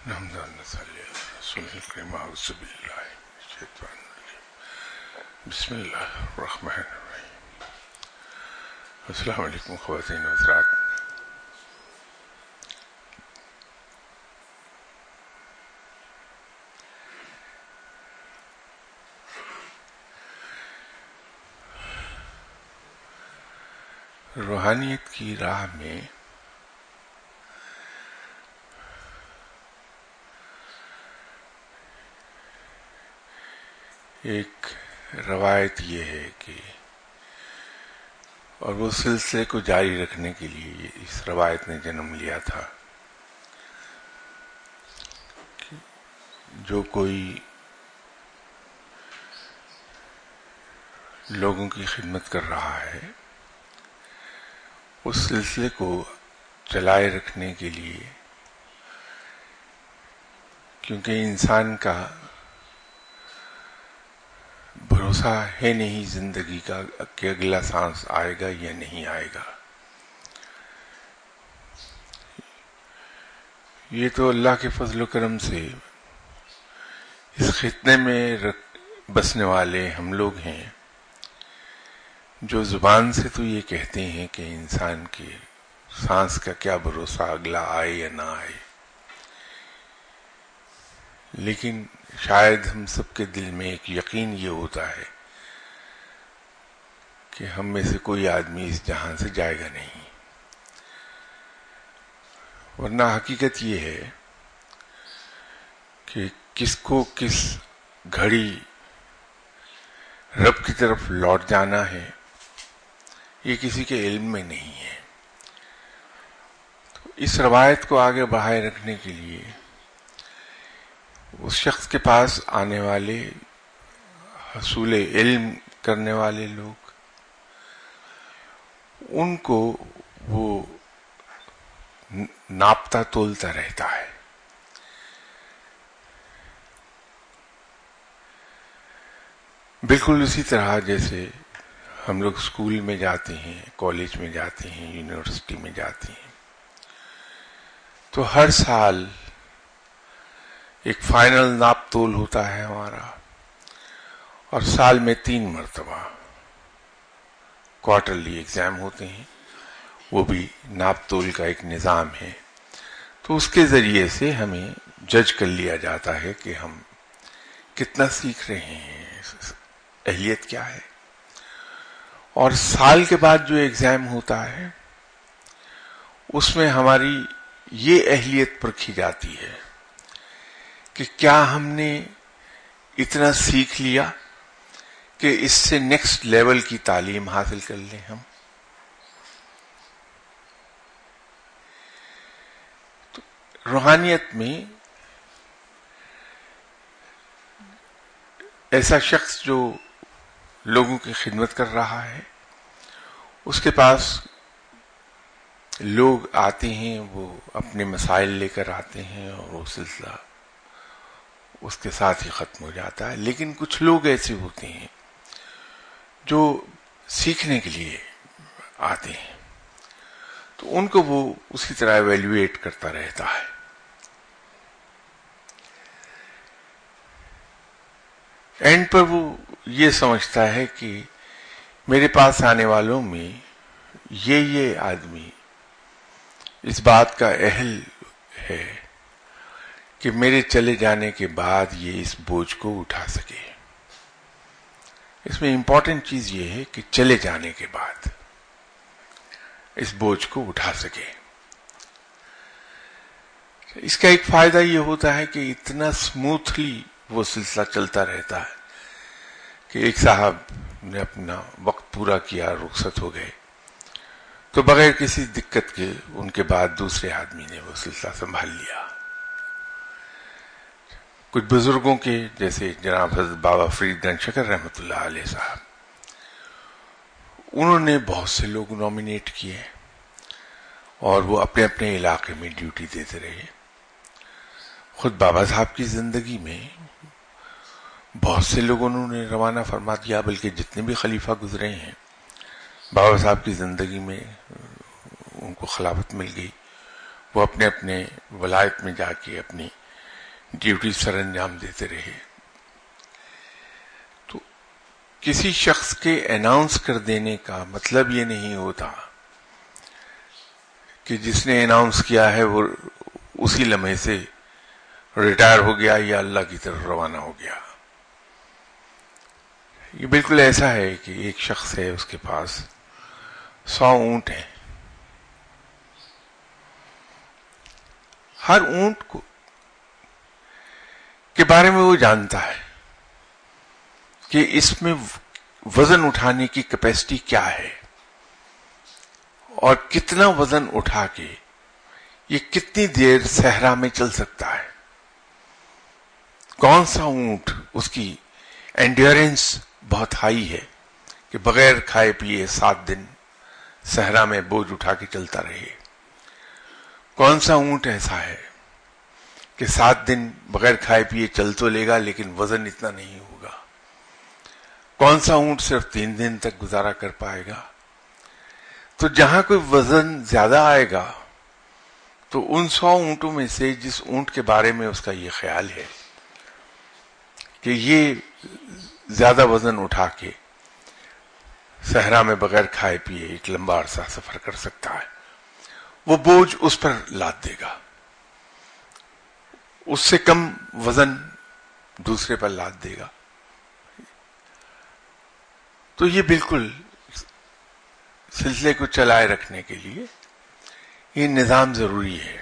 نحمدہ صلی اللہ رسول الکریم اعوذ باللہ من الشیطان الرجیم بسم اللہ الرحمن الرحیم. السلام علیکم خواتین و حضرات. روحانیت کی راہ میں ایک روایت یہ ہے کہ اور وہ سلسلے کو جاری رکھنے کے لیے اس روایت نے جنم لیا تھا کہ جو کوئی لوگوں کی خدمت کر رہا ہے اس سلسلے کو چلائے رکھنے کے لیے، کیونکہ انسان کا بھروسہ ہے نہیں زندگی کا کہ اگلا سانس آئے گا یا نہیں آئے گا. یہ تو اللہ کے فضل و کرم سے اس خطے میں بسنے والے ہم لوگ ہیں جو زبان سے تو یہ کہتے ہیں کہ انسان کے سانس کا کیا بھروسہ اگلا آئے یا نہ آئے، لیکن شاید ہم سب کے دل میں ایک یقین یہ ہوتا ہے کہ ہم میں سے کوئی آدمی اس جہان سے جائے گا نہیں، ورنہ حقیقت یہ ہے کہ کس کو کس گھڑی رب کی طرف لوٹ جانا ہے یہ کسی کے علم میں نہیں ہے. تو اس روایت کو آگے بڑھائے رکھنے کے لیے اس شخص کے پاس آنے والے حصول علم کرنے والے لوگ، ان کو وہ ناپتا تولتا رہتا ہے. بالکل اسی طرح جیسے ہم لوگ اسکول میں جاتے ہیں، کالج میں جاتے ہیں، یونیورسٹی میں جاتے ہیں، تو ہر سال ایک فائنل ناپ تول ہوتا ہے ہمارا، اور سال میں 3 مرتبہ کوارٹرلی ایگزام ہوتے ہیں، وہ بھی ناپ تول کا ایک نظام ہے. تو اس کے ذریعے سے ہمیں جج کر لیا جاتا ہے کہ ہم کتنا سیکھ رہے ہیں، اہلیت کیا ہے. اور سال کے بعد جو ایگزام ہوتا ہے اس میں ہماری یہ اہلیت پرکھی جاتی ہے کہ کیا ہم نے اتنا سیکھ لیا کہ اس سے نیکسٹ لیول کی تعلیم حاصل کر لیں ہم. تو روحانیت میں ایسا شخص جو لوگوں کی خدمت کر رہا ہے، اس کے پاس لوگ آتے ہیں، وہ اپنے مسائل لے کر آتے ہیں اور وہ سلسلہ اس کے ساتھ ہی ختم ہو جاتا ہے. لیکن کچھ لوگ ایسے ہوتے ہیں جو سیکھنے کے لیے آتے ہیں، تو ان کو وہ اسی طرح ایویلویٹ کرتا رہتا ہے. اینڈ پر وہ یہ سمجھتا ہے کہ میرے پاس آنے والوں میں یہ آدمی اس بات کا اہل ہے کہ میرے چلے جانے کے بعد یہ اس بوجھ کو اٹھا سکے. اس میں امپورٹنٹ چیز یہ ہے کہ چلے جانے کے بعد اس بوجھ کو اٹھا سکے. اس کا ایک فائدہ یہ ہوتا ہے کہ اتنا سموتھلی وہ سلسلہ چلتا رہتا ہے کہ ایک صاحب نے اپنا وقت پورا کیا، رخصت ہو گئے، تو بغیر کسی دقت کے ان کے بعد دوسرے آدمی نے وہ سلسلہ سنبھال لیا. کچھ بزرگوں کے جیسے جناب حضرت بابا فرید گنج شکر رحمۃ اللہ علیہ صاحب، انہوں نے بہت سے لوگ نامینیٹ کیے اور وہ اپنے اپنے علاقے میں ڈیوٹی دیتے رہے. خود بابا صاحب کی زندگی میں بہت سے لوگوں نے روانہ فرما دیا، بلکہ جتنے بھی خلیفہ گزرے ہیں بابا صاحب کی زندگی میں ان کو خلافت مل گئی. وہ اپنے اپنے ولایت میں جا کے اپنی ڈیوٹی سر انجام دیتے رہے. تو کسی شخص کے اناؤنس کر دینے کا مطلب یہ نہیں ہوتا کہ جس نے اناؤنس کیا ہے وہ اسی لمحے سے ریٹائر ہو گیا یا اللہ کی طرف روانہ ہو گیا. یہ بالکل ایسا ہے کہ ایک شخص ہے، اس کے پاس 100 اونٹ ہیں. ہر اونٹ کو کے بارے میں وہ جانتا ہے کہ اس میں وزن اٹھانے کی کیپیسٹی کیا ہے اور کتنا وزن اٹھا کے یہ کتنی دیر صحرا میں چل سکتا ہے. کون سا اونٹ اس کی انڈیورنس بہت ہائی ہے کہ بغیر کھائے پیے 7 دن صحرا میں بوجھ اٹھا کے چلتا رہے. کون سا اونٹ ایسا ہے کہ 7 دن بغیر کھائے پیے چل تو لے گا لیکن وزن اتنا نہیں ہوگا. کون سا اونٹ صرف 3 دن تک گزارا کر پائے گا. تو جہاں کوئی وزن زیادہ آئے گا تو ان 100 اونٹوں میں سے جس اونٹ کے بارے میں اس کا یہ خیال ہے کہ یہ زیادہ وزن اٹھا کے صحرا میں بغیر کھائے پیے ایک لمبا عرصہ سفر کر سکتا ہے، وہ بوجھ اس پر لاد دے گا. اس سے کم وزن دوسرے پر لاد دے گا. تو یہ بالکل سلسلے کو چلائے رکھنے کے لیے یہ نظام ضروری ہے.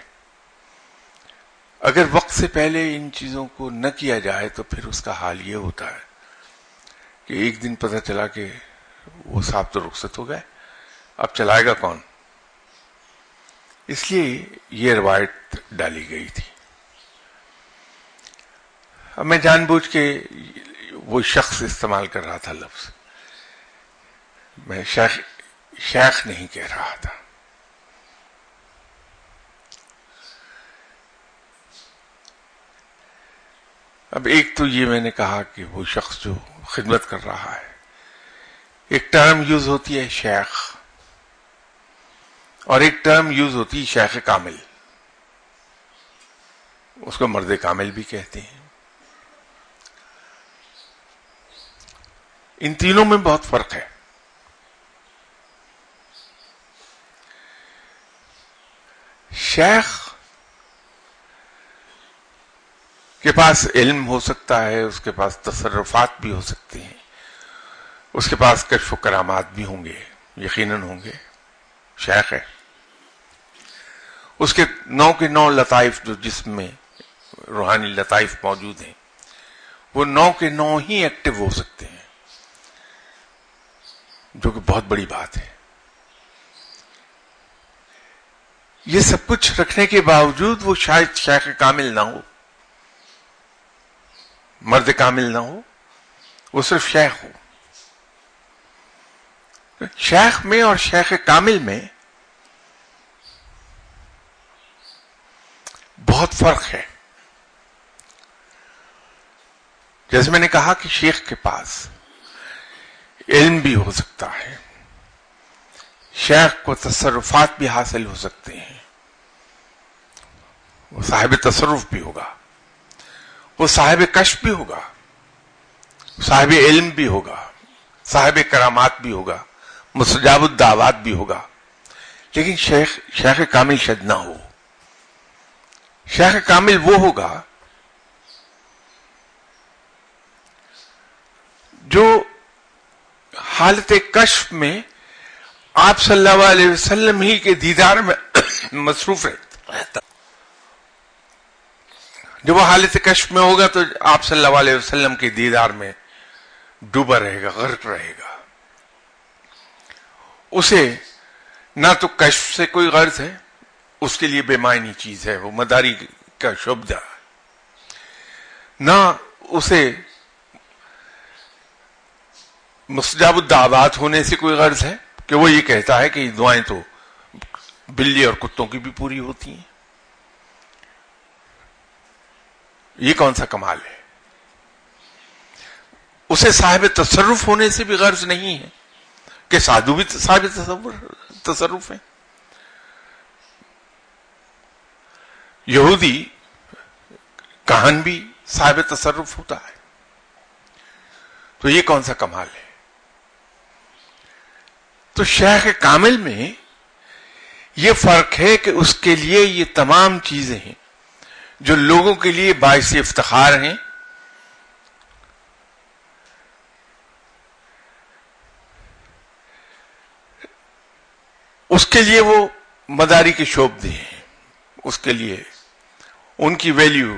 اگر وقت سے پہلے ان چیزوں کو نہ کیا جائے تو پھر اس کا حال یہ ہوتا ہے کہ ایک دن پتہ چلا کہ وہ صاحب تو رخصت ہو گئے، اب چلائے گا کون. اس لیے یہ روایت ڈالی گئی تھی. اب میں جان بوجھ کے وہ شخص استعمال کر رہا تھا لفظ، میں شیخ نہیں کہہ رہا تھا. اب ایک تو یہ میں نے کہا کہ وہ شخص جو خدمت کر رہا ہے، ایک ٹرم یوز ہوتی ہے شیخ اور ایک ٹرم یوز ہوتی ہے شیخ کامل. اس کو مرد کامل بھی کہتے ہیں. ان تینوں میں بہت فرق ہے. شیخ کے پاس علم ہو سکتا ہے، اس کے پاس تصرفات بھی ہو سکتے ہیں، اس کے پاس کشف و کرامات بھی ہوں گے، یقیناً ہوں گے. شیخ ہے، اس کے 9 کے 9 لطائف جو جسم میں روحانی لطائف موجود ہیں وہ 9 کے 9 ہی ایکٹیو ہو سکتے ہیں، جو کہ بہت بڑی بات ہے. یہ سب کچھ رکھنے کے باوجود وہ شاید شیخ کامل نہ ہو، مرد کامل نہ ہو، وہ صرف شیخ ہو. شیخ میں اور شیخ کامل میں بہت فرق ہے. جیسے میں نے کہا کہ شیخ کے پاس علم بھی ہو سکتا ہے، شیخ کو تصرفات بھی حاصل ہو سکتے ہیں، وہ صاحب تصرف بھی ہوگا، وہ صاحب کشف بھی ہوگا، صاحب علم بھی ہوگا، صاحب کرامات بھی ہوگا، مستجاب الدعوات بھی ہوگا. لیکن شیخ کامل شاید نہ ہو. شیخ کامل وہ ہوگا جو حالت کشف میں آپ صلی اللہ علیہ وسلم ہی کے دیدار میں مصروف رہتا. جب وہ حالت کشف میں ہوگا تو آپ صلی اللہ علیہ وسلم کے دیدار میں ڈوبا رہے گا، غرق رہے گا. اسے نہ تو کشف سے کوئی غرض ہے، اس کے لیے بے معنی چیز ہے، وہ مداری کا شعبہ، نہ اسے مستجاب الدعوات ہونے سے کوئی غرض ہے کہ وہ یہ کہتا ہے کہ یہ دعائیں تو بلی اور کتوں کی بھی پوری ہوتی ہیں. یہ کون سا کمال ہے؟ اسے صاحب تصرف ہونے سے بھی غرض نہیں ہے کہ سادھو بھی صاحب تصرف ہیں. کہن بھی صاحب تصرف ہوتا ہے. تو یہ کون سا کمال ہے؟ تو شیخ کامل میں یہ فرق ہے کہ اس کے لیے یہ تمام چیزیں ہیں جو لوگوں کے لیے باعث افتخار ہیں، اس کے لیے وہ مداری کے شعب دے ہیں. اس کے لیے ان کی ویلیو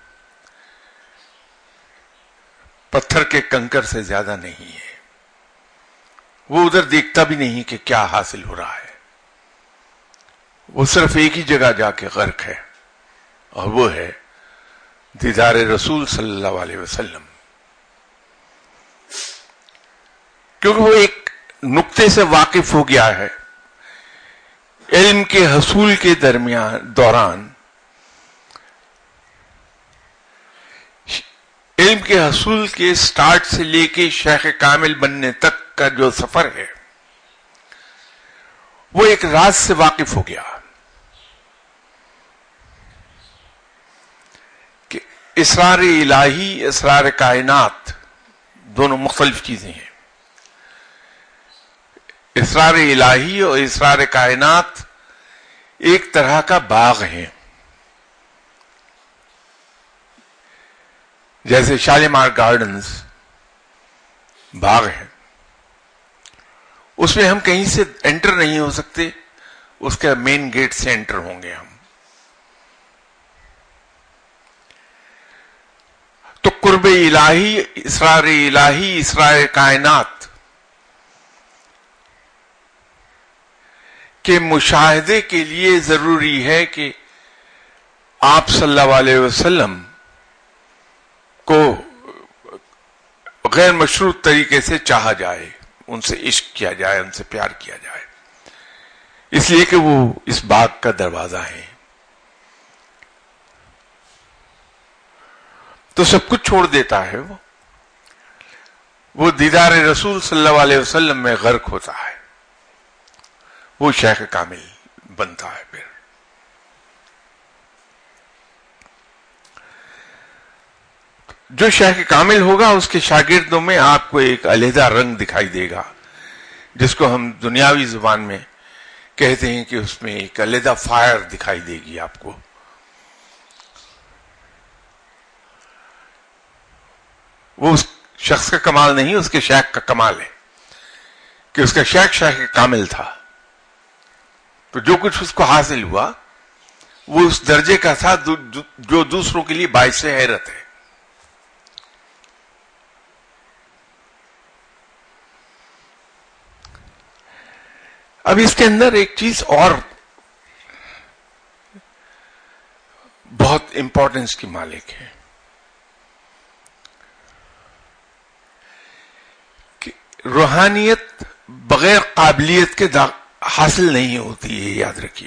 پتھر کے کنکر سے زیادہ نہیں ہے. وہ ادھر دیکھتا بھی نہیں کہ کیا حاصل ہو رہا ہے. وہ صرف ایک ہی جگہ جا کے غرق ہے، اور وہ ہے دیدار رسول صلی اللہ علیہ وسلم. کیونکہ وہ ایک نقطے سے واقف ہو گیا ہے. علم کے حصول کے دوران علم کے حصول کے سٹارٹ سے لے کے شیخ کامل بننے تک کا جو سفر ہے، وہ ایک راز سے واقف ہو گیا کہ اسرار الہی، اسرار کائنات دونوں مختلف چیزیں ہیں. اسرار الہی اور اسرار کائنات ایک طرح کا باغ ہے. جیسے شالیمار گارڈنز باغ ہے، اس میں ہم کہیں سے انٹر نہیں ہو سکتے، اس کے مین گیٹ سے انٹر ہوں گے ہم. تو قرب الہی، اسرار الہی، اسرار کائنات کے مشاہدے کے لیے ضروری ہے کہ آپ صلی اللہ علیہ وسلم کو غیر مشروط طریقے سے چاہا جائے، ان سے عشق کیا جائے، ان سے پیار کیا جائے، اس لیے کہ وہ اس باغ کا دروازہ ہے. تو سب کچھ چھوڑ دیتا ہے، وہ دیدار رسول صلی اللہ علیہ وسلم میں غرق ہوتا ہے، وہ شیخ کامل بنتا ہے. پھر جو شیخ کامل ہوگا اس کے شاگردوں میں آپ کو ایک علیحدہ رنگ دکھائی دے گا، جس کو ہم دنیاوی زبان میں کہتے ہیں کہ اس میں ایک علیحدہ فائر دکھائی دے گی آپ کو. وہ اس شخص کا کمال نہیں، اس کے شیخ کا کمال ہے کہ اس کا شیخ کامل تھا. تو جو کچھ اس کو حاصل ہوا وہ اس درجے کا تھا جو دوسروں کے لیے باعث حیرت ہے. اب اس کے اندر ایک چیز اور بہت امپورٹنس کی مالک ہے کہ روحانیت بغیر قابلیت کے حاصل نہیں ہوتی ہے، یاد رکھیے.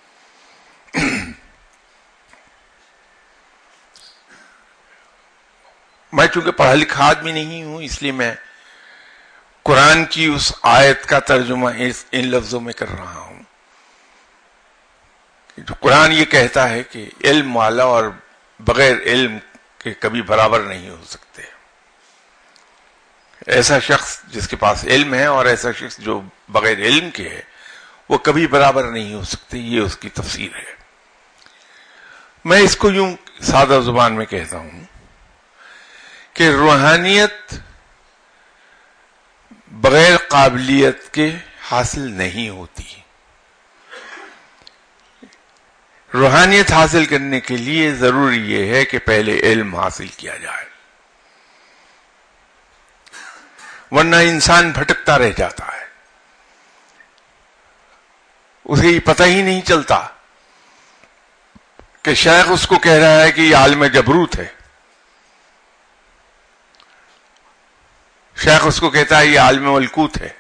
میں چونکہ پڑھا لکھا آدمی نہیں ہوں، اس لیے میں قرآن کی اس آیت کا ترجمہ ان لفظوں میں کر رہا ہوں. جو قرآن یہ کہتا ہے کہ علم والا اور بغیر علم کے کبھی برابر نہیں ہو سکتے. ایسا شخص جس کے پاس علم ہے اور ایسا شخص جو بغیر علم کے ہے، وہ کبھی برابر نہیں ہو سکتے. یہ اس کی تفسیر ہے. میں اس کو یوں سادہ زبان میں کہتا ہوں کہ روحانیت بغیر قابلیت کے حاصل نہیں ہوتی. روحانیت حاصل کرنے کے لیے ضروری یہ ہے کہ پہلے علم حاصل کیا جائے، ورنہ انسان بھٹکتا رہ جاتا ہے. اسے یہ پتہ ہی نہیں چلتا کہ شیخ اس کو کہہ رہا ہے کہ یہ عالم جبروت ہے، شیخ اس کو کہتا ہے یہ عالم ملکوت ہے،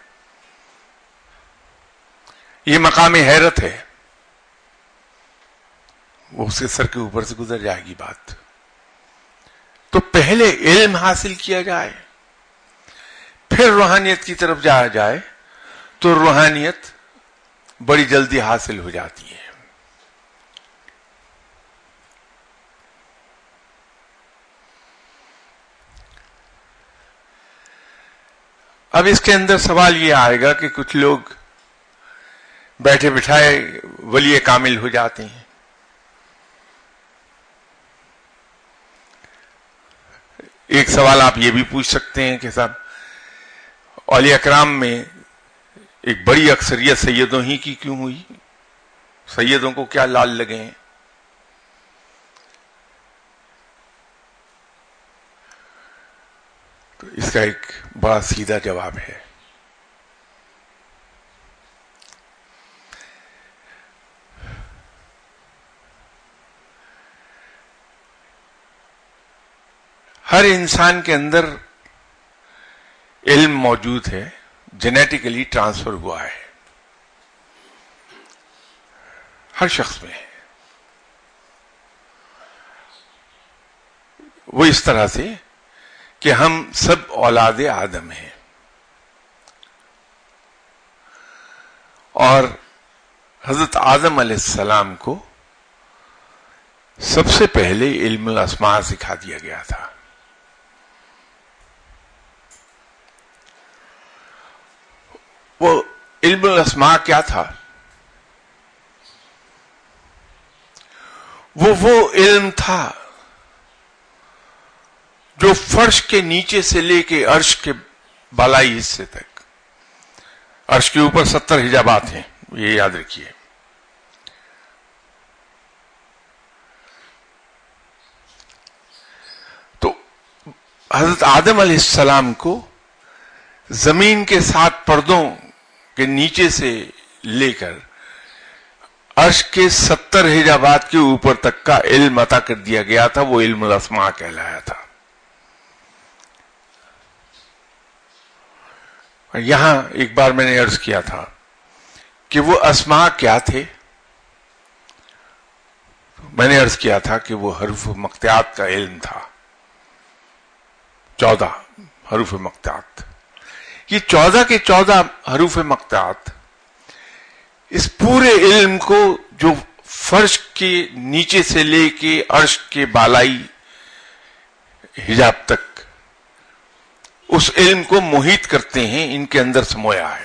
یہ مقام حیرت ہے. وہ اس کے سر کے اوپر سے گزر جائے گی بات. تو پہلے علم حاصل کیا جائے، پھر روحانیت کی طرف جایا جائے تو روحانیت بڑی جلدی حاصل ہو جاتی ہے. अब इसके अंदर सवाल ये आएगा कि कुछ लोग बैठे बिठाए वली कामिल हो जाते हैं। एक सवाल आप ये भी पूछ सकते हैं कि साहब औलिया कराम में एक बड़ी अक्सरियत सैयदों ही की क्यों हुई? सैयदों को क्या लाल लगे हैं? तो इसका एक बड़ा सीधा जवाब है। हर इंसान के अंदर इल्म मौजूद है, जेनेटिकली ट्रांसफर हुआ है, हर शख्स में है। वो इस तरह से कि हम सब औलाद आदम हैं और हजरत आदम अलैहिस्सलाम को सबसे पहले इल्मुल अस्मा सिखा दिया गया था। वो इल्मुल अस्मा क्या था? वो इल्म था जो फर्श के नीचे से लेके अर्श के बालाई हिस्से तक, अर्श के ऊपर 70 हिजाबात हैं, ये याद रखिए। तो हजरत आदम अलैहिस्सलाम को जमीन के 7 पर्दों के नीचे से लेकर अर्श के 70 हिजाबात के ऊपर तक का इल्म अता कर दिया गया था। वो इल्मुल अस्मा कहलाया था। यहां एक बार मैंने अर्ज किया था कि वो अस्मा क्या थे। मैंने अर्ज किया था कि वो हरूफ मक्तियात का इल्म था। 14 हरूफ मक्तियात। ये 14 के 14 हरूफ मक्तियात इस पूरे इल्म को जो फर्श के नीचे से लेके अर्श के बालाई हिजाब तक उस इल्म को मोहित करते हैं, इनके अंदर समोया है।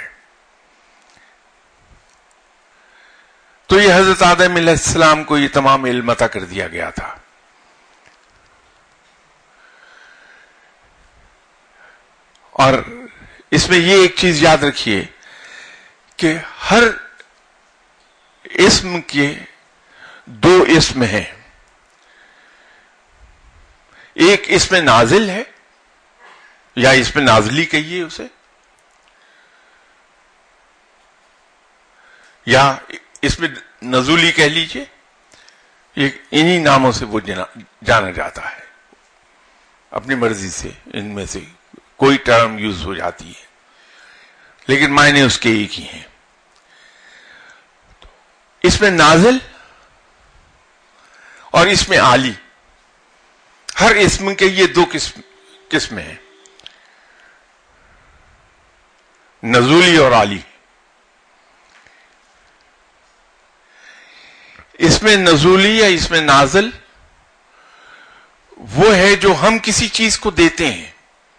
तो ये हजरत आदम अलैहिस्सलाम को ये तमाम इल्म अता कर दिया गया था। और इसमें ये एक चीज याद रखिए कि हर इस्म के 2 इस्म हैं। एक इसमें नाजिल है या इसमें नाजली कहिए उसे, या इसमें नजूली कह लीजिए। इन्हीं नामों से वो जाना जाता है। अपनी मर्जी से इनमें से कोई टर्म यूज हो जाती है, लेकिन मायने उसके एक ही हैं। इसमें नाजिल और इसमें आली, हर इस्म के ये 2 किस्में हैं, नजूली और आली। इसमें नजूली या इसमें नाजिल वो है जो हम किसी चीज को देते हैं।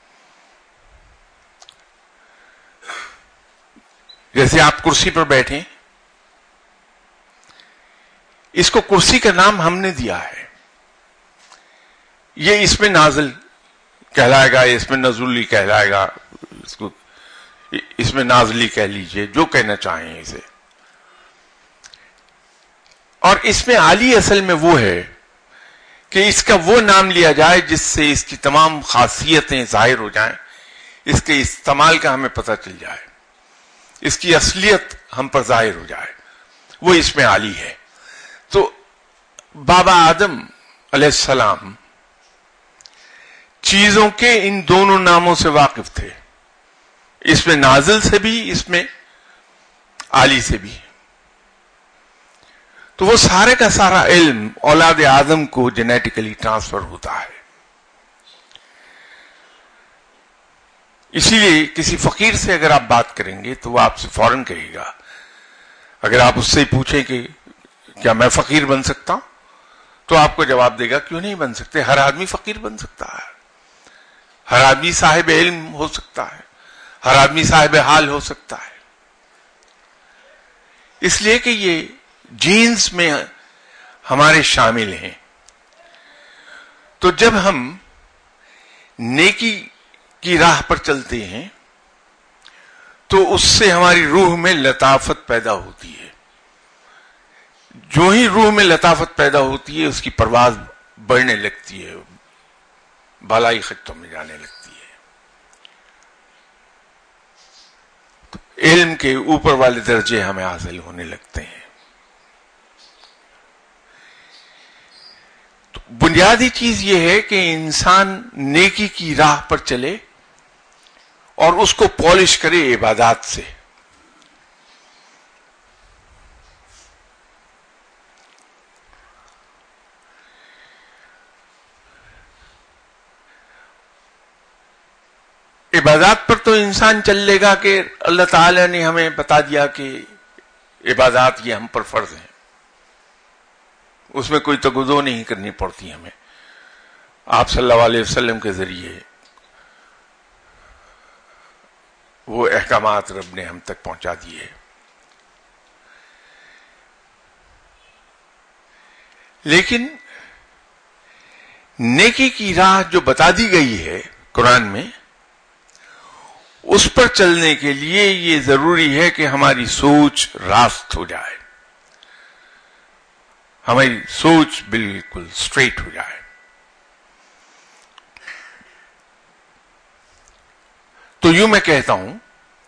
जैसे आप कुर्सी पर बैठे, इसको कुर्सी का नाम हमने दिया है, ये इसमें नाजिल कहलाएगा, इसमें नजूली कहलाएगा, इसको इसमें नाजली कह लीजिए, जो कहना चाहें इसे। और इसमें आली असल में वो है कि इसका वो नाम लिया जाए जिससे इसकी तमाम खासियतें जाहिर हो जाएं, इसके इस्तेमाल का हमें पता चल जाए, इसकी असलियत हम पर जाहिर हो जाए, वो इसमें आली है। तो बाबा आदम अलैहिस्सलाम चीजों के इन दोनों नामों से वाकिफ थे, इसमें नाजिल से भी, इसमें आली से भी। तो वो सारे का सारा इल्म औलाद आदम को जेनेटिकली ट्रांसफर होता है। इसीलिए किसी फकीर से अगर आप बात करेंगे तो वो आपसे फौरन कहेगा, अगर आप उससे पूछें कि क्या मैं फकीर बन सकता हूं, तो आपको जवाब देगा क्यों नहीं बन सकते। हर आदमी फकीर बन सकता है, हर आदमी साहिब इल्म हो सकता है, ہر آدمی صاحب حال ہو سکتا ہے، اس لیے کہ یہ جینز میں ہمارے شامل ہیں. تو جب ہم نیکی کی راہ پر چلتے ہیں تو اس سے ہماری روح میں لطافت پیدا ہوتی ہے. جو ہی روح میں لطافت پیدا ہوتی ہے اس کی پرواز بڑھنے لگتی ہے، بالائی خطوں میں جانے لگتی ہے. تو علم کے اوپر والے درجے ہمیں حاصل ہونے لگتے ہیں. تو بنیادی چیز یہ ہے کہ انسان نیکی کی راہ پر چلے اور اس کو پالش کرے عبادات سے. عبادات پر تو انسان چل لے گا کہ اللہ تعالی نے ہمیں بتا دیا کہ عبادات یہ ہم پر فرض ہیں، اس میں کوئی تگدو نہیں کرنی پڑتی ہمیں. آپ صلی اللہ علیہ وسلم کے ذریعے وہ احکامات رب نے ہم تک پہنچا دیے. لیکن نیکی کی راہ جو بتا دی گئی ہے قرآن میں، اس پر چلنے کے لیے یہ ضروری ہے کہ ہماری سوچ راست ہو جائے، ہماری سوچ بالکل سٹریٹ ہو جائے. تو یوں میں کہتا ہوں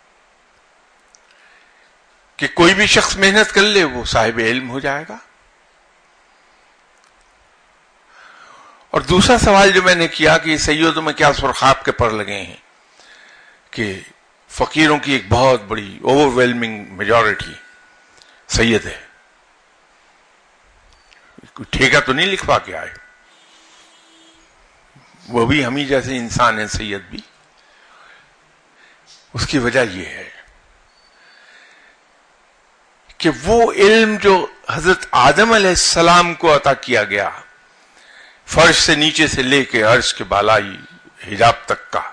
کہ کوئی بھی شخص محنت کر لے وہ صاحب علم ہو جائے گا. اور دوسرا سوال جو میں نے کیا کہ سیدوں میں کیا سرخاب کے پر لگے ہیں کہ فقیروں کی ایک بہت بڑی اوور ویلمنگ میجورٹی سید ہے، کوئی ٹھیکہ تو نہیں لکھوا کے آئے، وہ بھی ہم ہی جیسے انسان ہیں سید بھی. اس کی وجہ یہ ہے کہ وہ علم جو حضرت آدم علیہ السلام کو عطا کیا گیا، فرش سے نیچے سے لے کے عرش کے بالائی حجاب تک کا،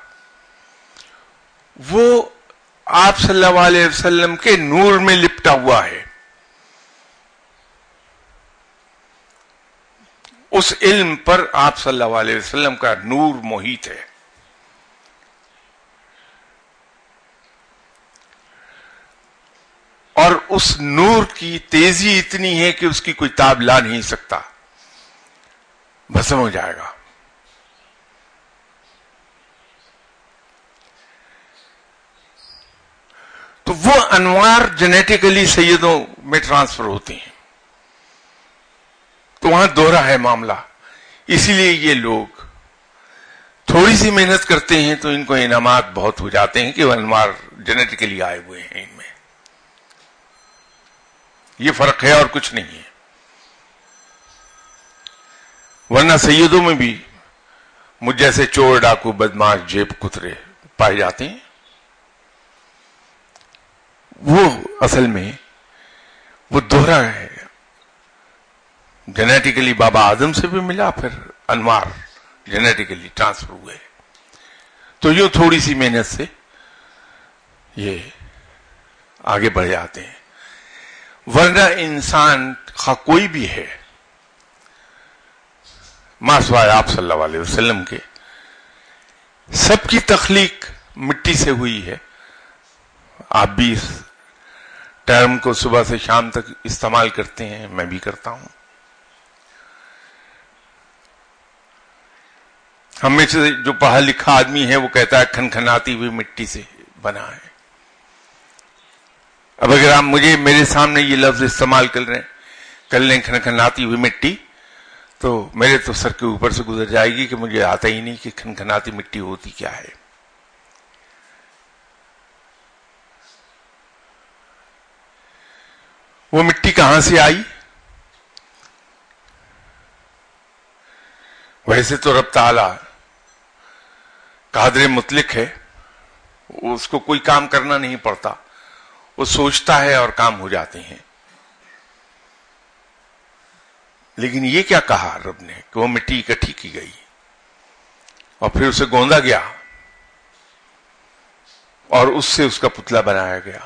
وہ آپ صلی اللہ علیہ وسلم کے نور میں لپٹا ہوا ہے. اس علم پر آپ صلی اللہ علیہ وسلم کا نور محیط ہے. اور اس نور کی تیزی اتنی ہے کہ اس کی کوئی تاب لا نہیں سکتا، بھسم ہو جائے گا. تو وہ انوار جینیٹیکلی سیدوں میں ٹرانسفر ہوتے ہیں. تو وہاں دوہرا ہے معاملہ. اسی لیے یہ لوگ تھوڑی سی محنت کرتے ہیں تو ان کو انعامات بہت ہو جاتے ہیں کہ وہ انوار جینیٹیکلی آئے ہوئے ہیں ان میں. یہ فرق ہے اور کچھ نہیں ہے. ورنہ سیدوں میں بھی مجھ جیسے چور ڈاکو بدماش جیب کترے پائے جاتے ہیں. وہ اصل میں وہ دوہرا ہے، جینیٹیکلی بابا آدم سے بھی ملا، پھر انوار جینیٹیکلی ٹرانسفر ہوئے. تو یوں تھوڑی سی محنت سے یہ آگے بڑھ جاتے ہیں. ورنہ انسان خواہ کوئی بھی ہے ما سوائے آپ صلی اللہ علیہ وسلم کے، سب کی تخلیق مٹی سے ہوئی ہے. آپ بھی اس ٹرم کو صبح سے شام تک استعمال کرتے ہیں، میں بھی کرتا ہوں. ہم میں سے جو پڑھا لکھا آدمی ہے وہ کہتا ہے کھنکھناتی ہوئی مٹی سے بنا ہے. اب اگر آپ میرے سامنے یہ لفظ استعمال کر لیں کھنکھناتی ہوئی مٹی، تو میرے تو سر کے اوپر سے گزر جائے گی کہ مجھے آتا ہی نہیں کہ کھنکھناتی مٹی ہوتی کیا ہے. وہ مٹی کہاں سے آئی؟ ویسے تو رب تعالی قادر مطلق ہے، اس کو کوئی کام کرنا نہیں پڑتا، وہ سوچتا ہے اور کام ہو جاتے ہیں. لیکن یہ کیا کہا رب نے کہ وہ مٹی اکٹھی کی گئی اور پھر اسے گوندا گیا، اور اس سے اس کا پتلا بنایا گیا.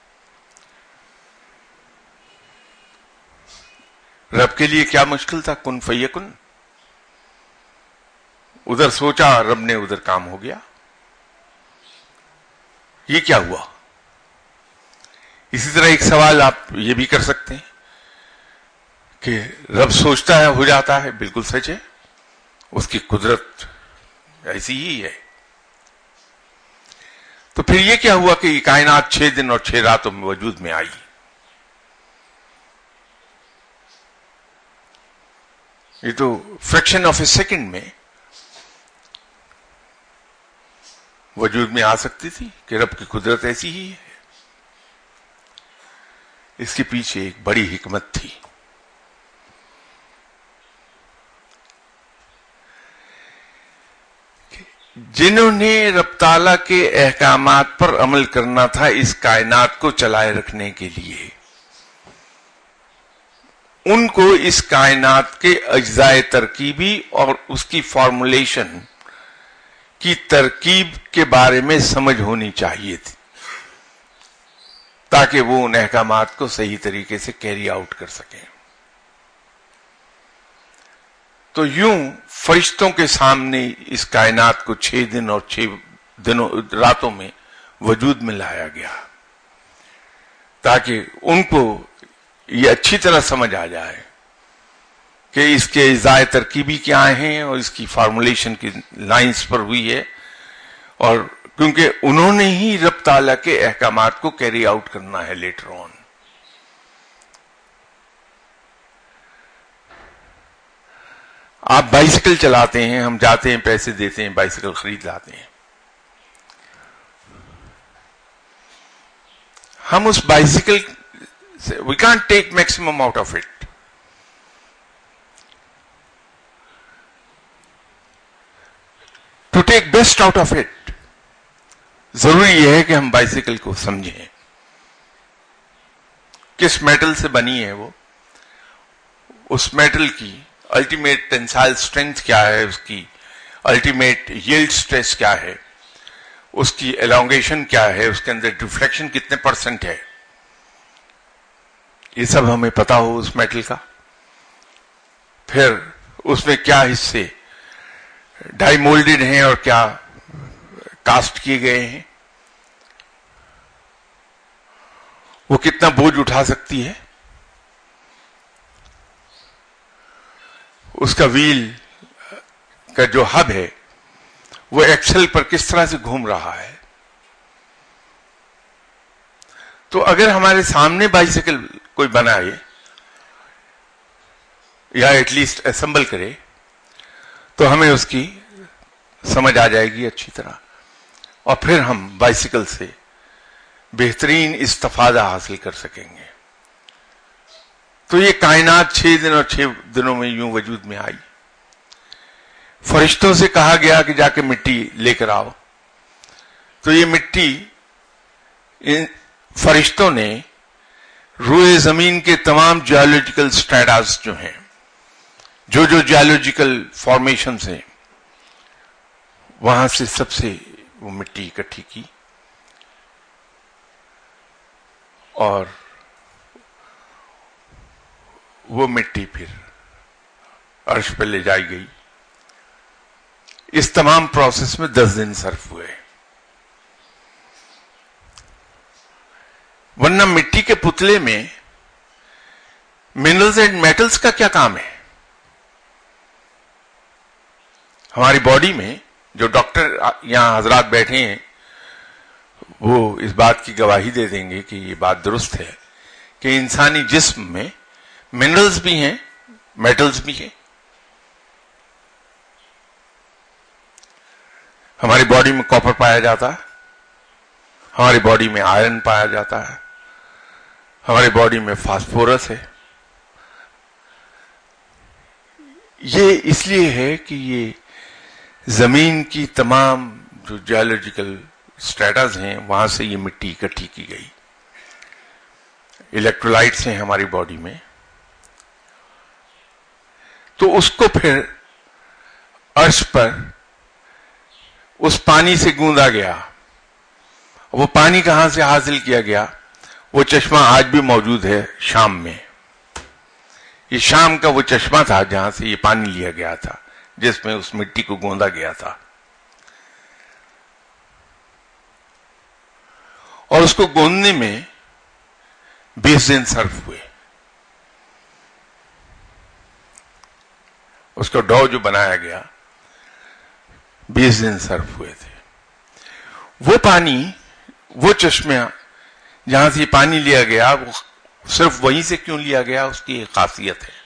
رب کے لیے کیا مشکل تھا؟ کن فیکن. ادھر سوچا، رب نے ادھر کام ہو گیا. یہ کیا ہوا؟ اسی طرح ایک سوال آپ یہ بھی کر سکتے ہیں کہ رب سوچتا ہے ہو جاتا ہے. بالکل سچ ہے، اس کی قدرت ایسی ہی ہے. تو پھر یہ کیا ہوا کہ یہ کائنات 6 دن اور 6 راتوں میں وجود میں آئی؟ یہ تو فریکشن آف اے سیکنڈ میں وجود میں آ سکتی تھی کہ رب کی قدرت ایسی ہی ہے. اس کے پیچھے ایک بڑی حکمت تھی. جنہوں نے رب تعالیٰ کے احکامات پر عمل کرنا تھا اس کائنات کو چلائے رکھنے کے لیے، ان کو اس کائنات کے اجزائے ترکیبی اور اس کی فارمولیشن کی ترکیب کے بارے میں سمجھ ہونی چاہیے تھی، تاکہ وہ ان احکامات کو صحیح طریقے سے کیری آؤٹ کر سکیں. تو یوں فرشتوں کے سامنے اس کائنات کو 6 دن اور 6 راتوں میں وجود میں لایا گیا، تاکہ ان کو یہ اچھی طرح سمجھ آ جائے کہ اس کے اجزائے ترکیبی کیا ہیں اور اس کی فارمولیشن کی لائنز پر ہوئی ہے. اور کیونکہ انہوں نے ہی رب تعالیٰ کے احکامات کو کیری آؤٹ کرنا ہے لیٹر آن. آپ بائسیکل چلاتے ہیں، ہم جاتے ہیں، پیسے دیتے ہیں، بائسیکل خرید لاتے ہیں. ہم اس بائسیکل سے we can't take maximum out of it. To take best out of it, ضروری یہ ہے کہ ہم بائسیکل کو سمجھیں. کس میٹل سے بنی ہے وہ، اس میٹل کی الٹیمیٹ ٹینسائل اسٹرینتھ کیا ہے، اس کی الٹیمیٹ ییلڈ اسٹریس کیا ہے، اس کی elongation کیا ہے، اس کے اندر ڈیفلیکشن کتنے % ہے، یہ سب ہمیں پتا ہو اس میٹل کا. پھر اس میں کیا حصے ڈائی مولڈڈ ہیں اور کیا کاسٹ کیے گئے ہیں، وہ کتنا بوجھ اٹھا سکتی ہے، اس کا ویل کا جو ہب ہے وہ ایکسل پر کس طرح سے گھوم رہا ہے. تو اگر ہمارے سامنے بائسیکل کوئی بنائے یا ایٹ لیسٹ اسمبل کرے تو ہمیں اس کی سمجھ آ جائے گی اچھی طرح، اور پھر ہم بائسیکل سے بہترین استفادہ حاصل کر سکیں گے. تو یہ کائنات 6 دن اور 6 دنوں میں یوں وجود میں آئی. فرشتوں سے کہا گیا کہ جا کے مٹی لے کر آؤ. تو یہ مٹی ان فرشتوں نے روئے زمین کے تمام جیولوجیکل سٹریٹاز جو ہیں، جو جیولوجیکل فارمیشنز ہیں، وہاں سے سب سے وہ مٹی اکٹھی کی اور وہ مٹی پھر عرش پہ لے جائی گئی. اس تمام پروسیس میں 10 دن صرف ہوئے. ورنہ مٹی کے پتلے میں منرلز اینڈ میٹلز کا کیا کام ہے؟ ہماری باڈی میں جو ڈاکٹر یہاں حضرات بیٹھے ہیں وہ اس بات کی گواہی دے دیں گے کہ یہ بات درست ہے کہ انسانی جسم میں منرلز بھی ہیں، میٹلز بھی ہیں. ہماری باڈی میں کاپر پایا جاتا ہے، ہماری باڈی میں آئرن پایا جاتا ہے، ہماری باڈی میں فاسفورس ہے. یہ اس لیے ہے کہ یہ زمین کی تمام جو جیولوجیکل سٹریٹاز ہیں وہاں سے یہ مٹی اکٹھی کی گئی. الیکٹرولائٹس ہیں ہماری باڈی میں، تو اس کو پھر عرش پر اس پانی سے گوندا گیا وہ پانی کہاں سے حاصل کیا گیا؟ وہ چشمہ آج بھی موجود ہے شام میں. یہ شام کا وہ چشمہ تھا جہاں سے یہ پانی لیا گیا تھا، جس میں اس مٹی کو گوندا گیا تھا، اور اس کو گوندنے میں 20 دن صرف ہوئے. اس کا ڈو جو بنایا گیا 20 دن صرف ہوئے تھے. وہ پانی، وہ چشمہ جہاں سے پانی لیا گیا، وہ صرف وہیں سے کیوں لیا گیا؟ اس کی ایک خاصیت ہے.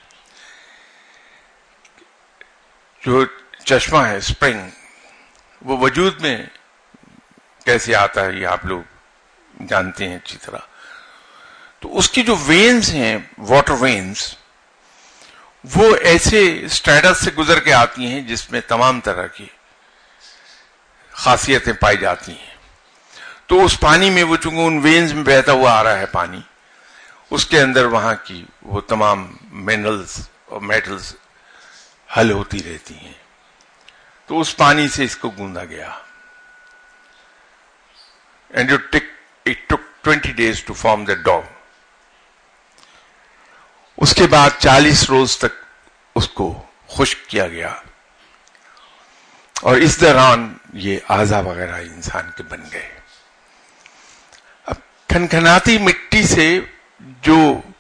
جو چشمہ ہے اسپرنگ، وہ وجود میں کیسے آتا ہے یہ آپ لوگ جانتے ہیں اچھی طرح. تو اس کی جو وینز ہیں، واٹر وینز، وہ ایسے اسٹریٹس سے گزر کے آتی ہیں جس میں تمام طرح کی خاصیتیں پائی جاتی ہیں. تو اس پانی میں وہ چونکہ ان وینز میں بہتا ہوا آ رہا ہے پانی، اس کے اندر وہاں کی وہ تمام منرلز اور میٹلز حل ہوتی رہتی ہیں. تو اس پانی سے اس کو گوندا گیا. And it took 20 days to form the dough. اس کے بعد 40 روز تک اس کو خشک کیا گیا، اور اس دوران یہ اعضا وغیرہ انسان کے بن گئے. اب کھنکھناتی مٹی سے جو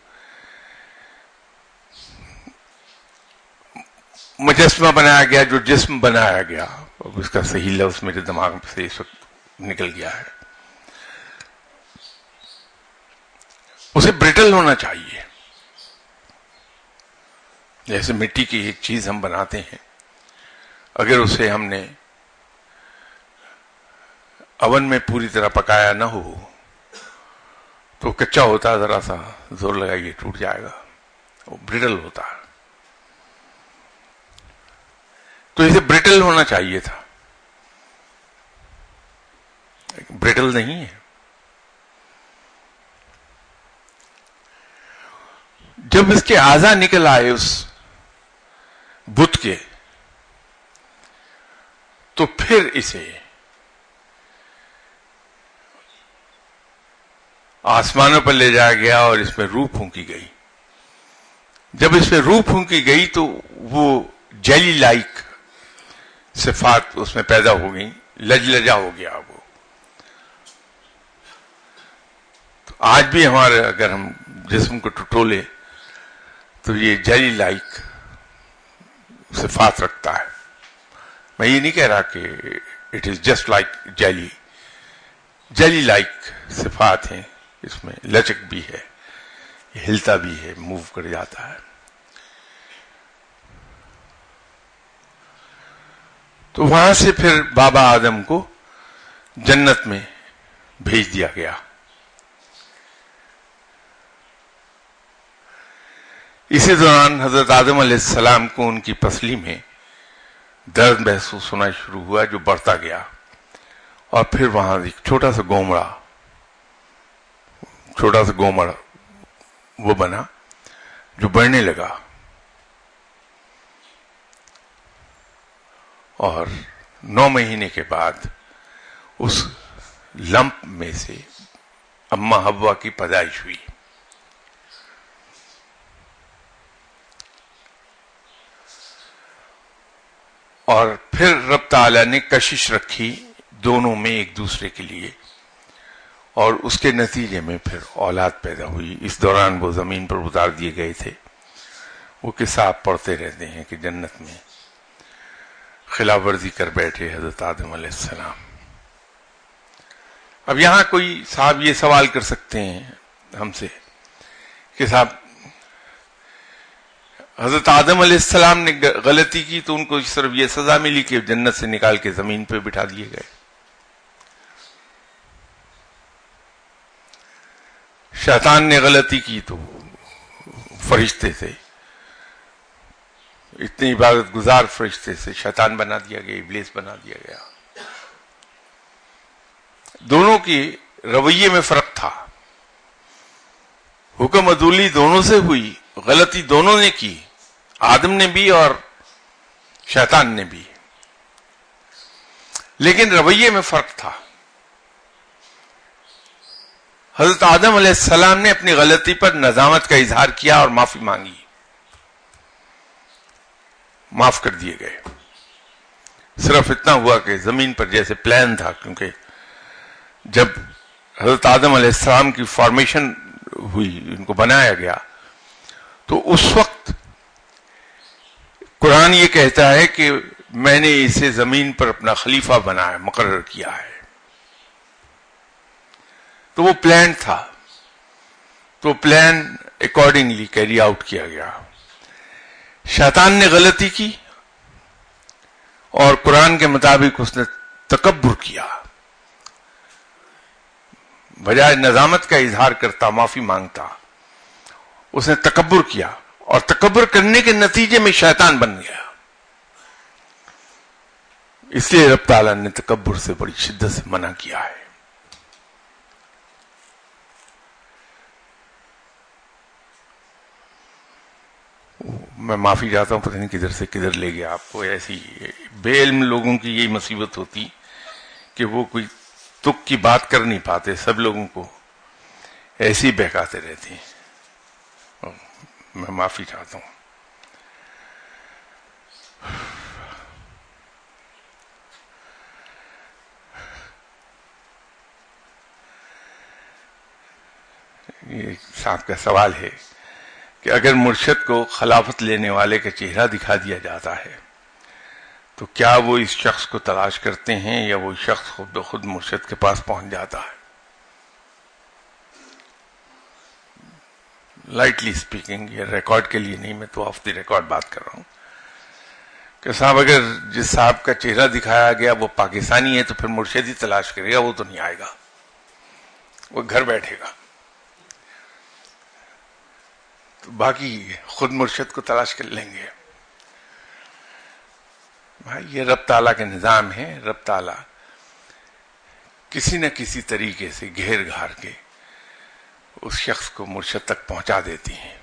مجسمہ بنایا گیا، جو جسم بنایا گیا، اب اس کا صحیح لفظ میرے دماغ سے اس وقت نکل گیا ہے، اسے برٹل ہونا چاہیے. جیسے مٹی کی ایک چیز ہم بناتے ہیں، اگر اسے ہم نے اوون میں پوری طرح پکایا نہ ہو تو کچا ہوتا، ذرا سا زور لگائیے ٹوٹ جائے گا، وہ برٹل ہوتا. تو اسے برٹل ہونا چاہیے تھا، برٹل نہیں ہے. جب اس کے اعضا نکل آئے اس بت کے، تو پھر اسے آسمانوں پر لے جایا گیا اور اس میں روح پھونکی گئی. جب اس میں روح پھونکی گئی تو وہ جیلی لائک صفات اس میں پیدا ہو گئی، لجلجا ہو گیا وہ. تو آج بھی ہمارے اگر ہم جسم کو ٹٹولے تو یہ جیلی لائک صفات رکھتا ہے. میں یہ نہیں کہہ رہا کہ it is just like jelly, jelly like صفات ہیں، اس میں لچک بھی ہے، ہلتا بھی ہے، موو کر جاتا ہے. تو وہاں سے پھر بابا آدم کو جنت میں بھیج دیا گیا. اسی دوران حضرت آدم علیہ السلام کو ان کی پسلی میں درد محسوس ہونا شروع ہوا، جو بڑھتا گیا، اور پھر وہاں ایک چھوٹا سا گومڑ وہ بنا جو بڑھنے لگا، اور 9 مہینے کے بعد اس لمپ میں سے اماں حوا کی پیدائش ہوئی. اور پھر رب تعالیٰ نے کشش رکھی دونوں میں ایک دوسرے کے لیے، اور اس کے نتیجے میں پھر اولاد پیدا ہوئی. اس دوران وہ زمین پر اتار دیے گئے تھے. وہ قصہ آپ پڑھتے رہتے ہیں کہ جنت میں خلاف ورزی کر بیٹھے حضرت آدم علیہ السلام. اب یہاں کوئی صاحب یہ سوال کر سکتے ہیں ہم سے کہ صاحب حضرت آدم علیہ السلام نے غلطی کی تو ان کو صرف یہ سزا ملی کہ جنت سے نکال کے زمین پہ بٹھا دیے گئے. شیطان نے غلطی کی تو فرشتے تھے، اتنے عبادت گزار فرشتے سے شیطان بنا دیا گیا، ابلیس بنا دیا گیا. دونوں کی رویے میں فرق تھا، حکم عدولی دونوں سے ہوئی، غلطی دونوں نے کی، آدم نے بھی اور شیطان نے بھی، لیکن رویے میں فرق تھا. حضرت آدم علیہ السلام نے اپنی غلطی پر ندامت کا اظہار کیا اور معافی مانگی، معاف کر دیے گئے. صرف اتنا ہوا کہ زمین پر جیسے پلان تھا، کیونکہ جب حضرت آدم علیہ السلام کی فارمیشن ہوئی، ان کو بنایا گیا، تو اس وقت قرآن یہ کہتا ہے کہ میں نے اسے زمین پر اپنا خلیفہ بنایا، مقرر کیا ہے. تو وہ پلان تھا، تو پلان اکارڈنگلی کیری آؤٹ کیا گیا. شیطان نے غلطی کی اور قرآن کے مطابق اس نے تکبر کیا، بجائے ندامت کا اظہار کرتا، معافی مانگتا، اس نے تکبر کیا، اور تکبر کرنے کے نتیجے میں شیطان بن گیا. اس لیے رب تعالیٰ نے تکبر سے بڑی شدت سے منع کیا ہے. میں معافی چاہتا ہوں، پتہ نہیں کدھر سے کدھر لے گیا آپ کو. ایسی بے علم لوگوں کی یہی مصیبت ہوتی کہ وہ کوئی تک کی بات کر نہیں پاتے، سب لوگوں کو ایسے ہی بہکاتے رہتے ہیں. میں معافی چاہتا ہوں. یہ صاحب کا سوال ہے کہ اگر مرشد کو خلافت لینے والے کا چہرہ دکھا دیا جاتا ہے تو کیا وہ اس شخص کو تلاش کرتے ہیں یا وہ شخص خود بخود مرشد کے پاس پہنچ جاتا ہے؟ لائٹلی اسپیکنگ، یہ ریکارڈ کے لیے نہیں، میں تو آف دی ریکارڈ بات کر رہا ہوں کہ صاحب اگر جس صاحب کا چہرہ دکھایا گیا وہ پاکستانی ہے تو پھر مرشد ہی تلاش کرے گا، وہ تو نہیں آئے گا، وہ گھر بیٹھے گا. تو باقی خود مرشد کو تلاش کر لیں گے. بھائی یہ رب تعالیٰ کے نظام ہے. رب تعالیٰ کسی نہ کسی طریقے سے گھیر گھار کے اس شخص کو مرشد تک پہنچا دیتی ہیں.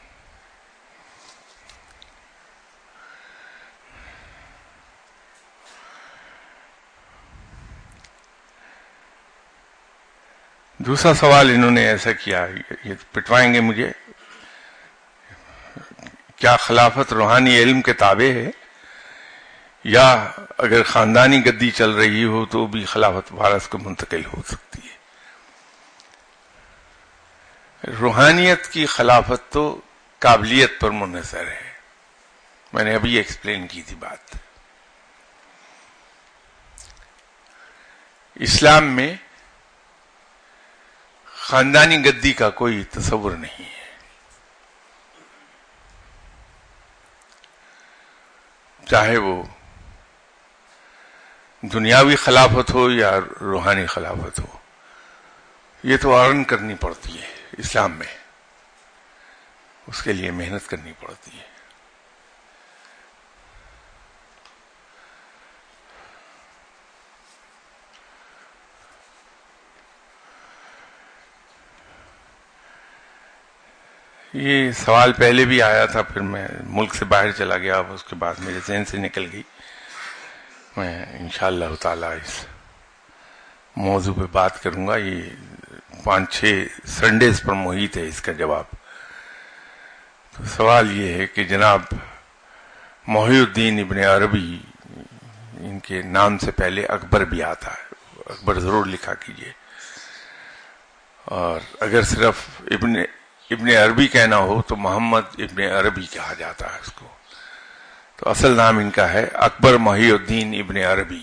دوسرا سوال انہوں نے ایسا کیا، یہ پٹوائیں گے مجھے، کیا خلافت روحانی علم کے تابع ہے یا اگر خاندانی گدی چل رہی ہو تو بھی خلافت وارث کو منتقل ہو سکتی ہے؟ روحانیت کی خلافت تو قابلیت پر منحصر ہے. میں نے ابھی ایکسپلین کی تھی بات. اسلام میں خاندانی گدی کا کوئی تصور نہیں ہے. چاہے وہ دنیاوی خلافت ہو یا روحانی خلافت ہو، یہ تو ارن کرنی پڑتی ہے اسلام میں، اس کے لیے محنت کرنی پڑتی ہے. یہ سوال پہلے بھی آیا تھا، پھر میں ملک سے باہر چلا گیا، اب اس کے بعد میرے ذہن سے نکل گئی. میں انشاءاللہ تعالی اس موضوع پہ بات کروں گا. یہ 5-6 سنڈیز پر محیط ہے اس کا جواب. تو سوال یہ ہے کہ جناب محی الدین ابن عربی، ان کے نام سے پہلے اکبر بھی آتا ہے، اکبر ضرور لکھا کیجئے. اور اگر صرف ابن عربی کہنا ہو تو محمد ابن عربی کہا جاتا ہے اس کو. تو اصل نام ان کا ہے اکبر محی الدین ابن عربی.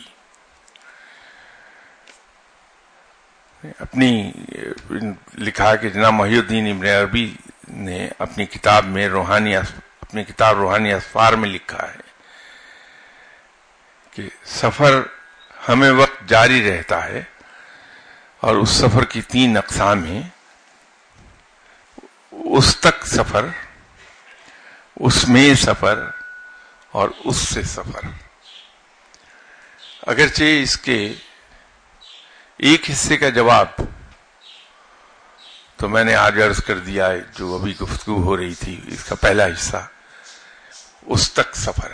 اپنی لکھا کہ جناب محی الدین ابن عربی نے اپنی کتاب روحانی اسفار میں لکھا ہے کہ سفر ہمیں وقت جاری رہتا ہے اور اس سفر کی 3 اقسام ہیں: اس تک سفر، اس میں سفر اور اس سے سفر. اگرچہ اس کے ایک حصے کا جواب تو میں نے آج عرض کر دیا ہے، جو ابھی گفتگو ہو رہی تھی، اس کا پہلا حصہ اس تک سفر،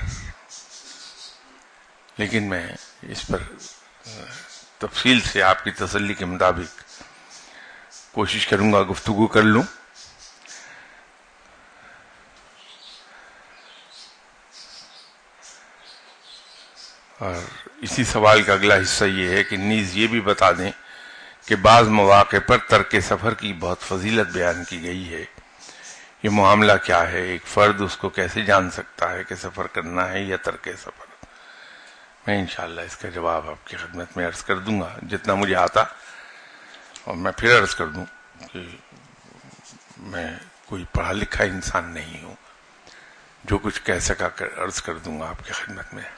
لیکن میں اس پر تفصیل سے آپ کی تسلی کے مطابق کوشش کروں گا گفتگو کر لوں. اور اسی سوال کا اگلا حصہ یہ ہے کہ نیز یہ بھی بتا دیں کہ بعض مواقع پر ترک سفر کی بہت فضیلت بیان کی گئی ہے. یہ معاملہ کیا ہے؟ ایک فرد اس کو کیسے جان سکتا ہے کہ سفر کرنا ہے یا ترک سفر؟ میں انشاءاللہ اس کا جواب آپ کی خدمت میں عرض کر دوں گا جتنا مجھے آتا. اور میں پھر عرض کر دوں کہ میں کوئی پڑھا لکھا انسان نہیں ہوں. جو کچھ کہہ سکا عرض کر دوں گا آپ کی خدمت میں.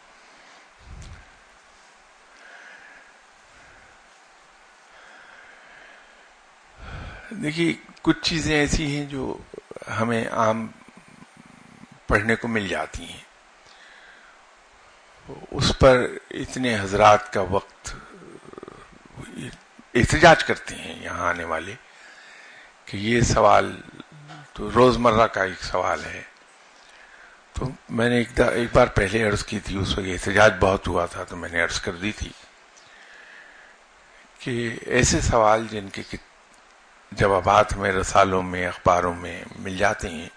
دیکھیے کچھ چیزیں ایسی ہیں جو ہمیں عام پڑھنے کو مل جاتی ہیں، اس پر اتنے حضرات کا وقت احتجاج کرتے ہیں یہاں آنے والے کہ یہ سوال تو روزمرہ کا ایک سوال ہے. تو میں نے ایک بار پہلے عرض کی تھی، اس وقت احتجاج بہت ہوا تھا تو میں نے عرض کر دی تھی کہ ایسے سوال جن کے جوابات ہمیں رسالوں میں اخباروں میں مل جاتے ہیں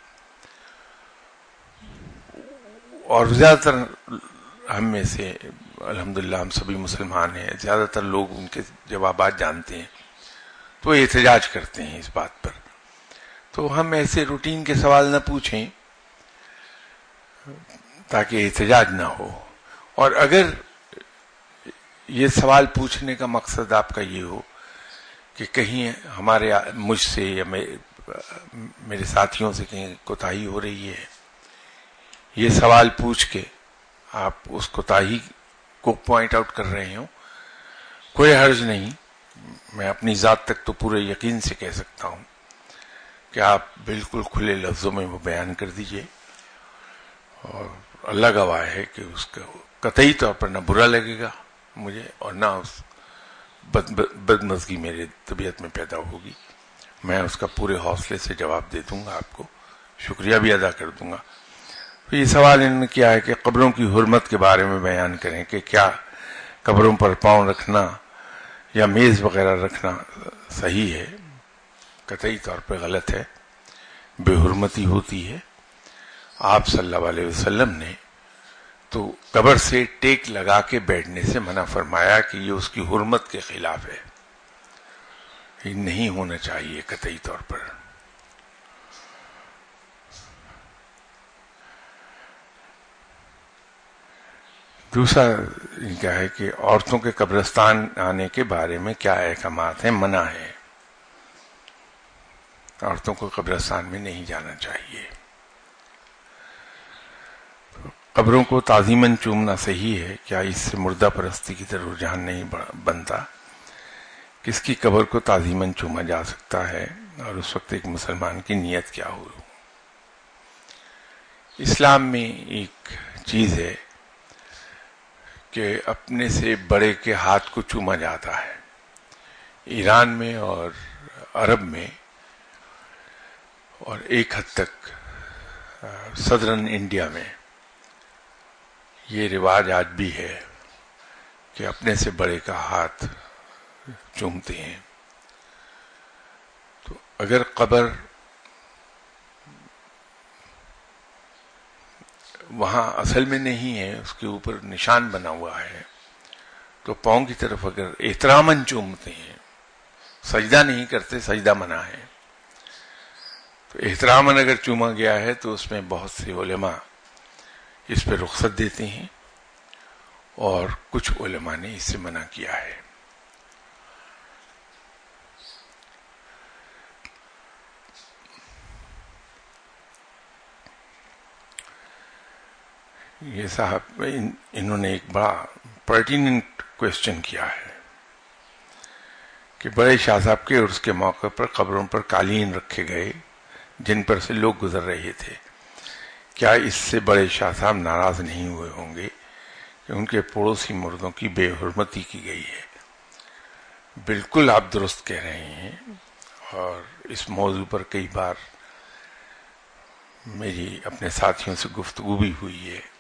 اور زیادہ تر ہم میں سے الحمدللہ ہم سبھی مسلمان ہیں، زیادہ تر لوگ ان کے جوابات جانتے ہیں تو احتجاج کرتے ہیں اس بات پر. تو ہم ایسے روٹین کے سوال نہ پوچھیں تاکہ احتجاج نہ ہو. اور اگر یہ سوال پوچھنے کا مقصد آپ کا یہ ہو کہ کہیں مجھ سے یا میرے ساتھیوں سے کہیں کوتاہی ہو رہی ہے، یہ سوال پوچھ کے آپ اس کوتاہی کو پوائنٹ آؤٹ کر رہے ہوں، کوئی حرج نہیں. میں اپنی ذات تک تو پورے یقین سے کہہ سکتا ہوں کہ آپ بالکل کھلے لفظوں میں وہ بیان کر دیجئے، اور اللہ گواہ ہے کہ اس کا قطعی طور پر نہ برا لگے گا مجھے اور نہ اس بدمزگی میرے طبیعت میں پیدا ہوگی. میں اس کا پورے حوصلے سے جواب دے دوں گا، آپ کو شکریہ بھی ادا کر دوں گا. تو یہ سوال انہوں نے کیا ہے کہ قبروں کی حرمت کے بارے میں بیان کریں کہ کیا قبروں پر پاؤں رکھنا یا میز وغیرہ رکھنا صحیح ہے؟ قطعی طور پہ غلط ہے، بے حرمتی ہوتی ہے. آپ صلی اللہ علیہ وسلم نے تو قبر سے ٹیک لگا کے بیٹھنے سے منع فرمایا کہ یہ اس کی حرمت کے خلاف ہے، یہ نہیں ہونا چاہیے قطعی طور پر. دوسرا کیا ہے کہ عورتوں کے قبرستان آنے کے بارے میں کیا احکامات ہیں؟ منع ہے، عورتوں کو قبرستان میں نہیں جانا چاہیے. قبروں کو تعظیماً چومنا صحیح ہے؟ کیا اس سے مردہ پرستی کی طرف رجحان نہیں بنتا؟ کس کی قبر کو تعظیماً چوما جا سکتا ہے اور اس وقت ایک مسلمان کی نیت کیا ہو؟ اسلام میں ایک چیز ہے کہ اپنے سے بڑے کے ہاتھ کو چوما جاتا ہے. ایران میں اور عرب میں اور ایک حد تک صدرن انڈیا میں یہ رواج آج بھی ہے کہ اپنے سے بڑے کا ہاتھ چومتے ہیں. تو اگر قبر وہاں اصل میں نہیں ہے، اس کے اوپر نشان بنا ہوا ہے، تو پاؤں کی طرف اگر احتراماً چومتے ہیں، سجدہ نہیں کرتے، سجدہ منع ہے، تو احتراماً اگر چوما گیا ہے تو اس میں بہت سے علماء اس پہ رخصت دیتے ہیں اور کچھ علماء نے اس سے منع کیا ہے. یہ صاحب انہوں نے ایک بڑا پرٹیننٹ کوشچن کیا ہے کہ بڑے شاہ صاحب کے عرس کے موقع پر قبروں پر قالین رکھے گئے جن پر سے لوگ گزر رہے تھے. کیا اس سے بڑے شاہ صاحب ناراض نہیں ہوئے ہوں گے کہ ان کے پڑوسی مردوں کی بے حرمتی کی گئی ہے؟ بالکل آپ درست کہہ رہے ہیں، اور اس موضوع پر کئی بار میری اپنے ساتھیوں سے گفتگو بھی ہوئی ہے.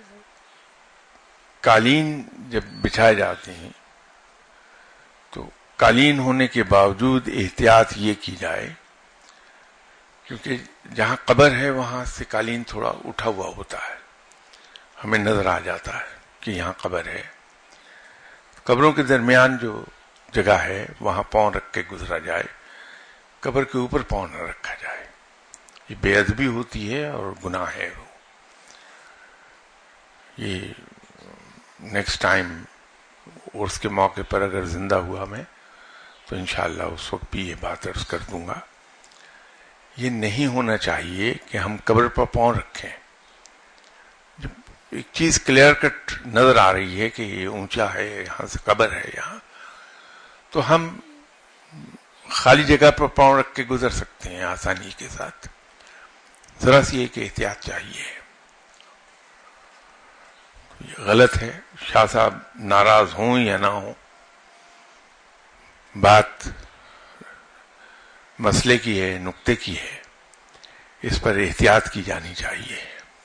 قالین جب بچھائے جاتے ہیں تو قالین ہونے کے باوجود احتیاط یہ کی جائے، کیونکہ جہاں قبر ہے وہاں سے قالین تھوڑا اٹھا ہوا ہوتا ہے، ہمیں نظر آ جاتا ہے کہ یہاں قبر ہے. قبروں کے درمیان جو جگہ ہے وہاں پاؤں رکھ کے گزرا جائے، قبر کے اوپر پاؤں نہ رکھا جائے. یہ بے ادبی ہوتی ہے اور گناہ ہے. وہ یہ نیکسٹ ٹائم عرس کے موقع پر اگر زندہ ہوا میں تو انشاءاللہ اس وقت بھی یہ بات عرض کر دوں گا. یہ نہیں ہونا چاہیے کہ ہم قبر پر پاؤں رکھیں. جب ایک چیز کلیئر کٹ نظر آ رہی ہے کہ یہ اونچا ہے، یہاں سے قبر ہے یہاں، تو ہم خالی جگہ پر پاؤں رکھ کے گزر سکتے ہیں آسانی کے ساتھ. ذرا سی ایک احتیاط چاہیے. یہ غلط ہے. شاہ صاحب ناراض ہوں یا نہ ہوں، بات مسئلے کی ہے، نقطے کی ہے، اس پر احتیاط کی جانی چاہیے.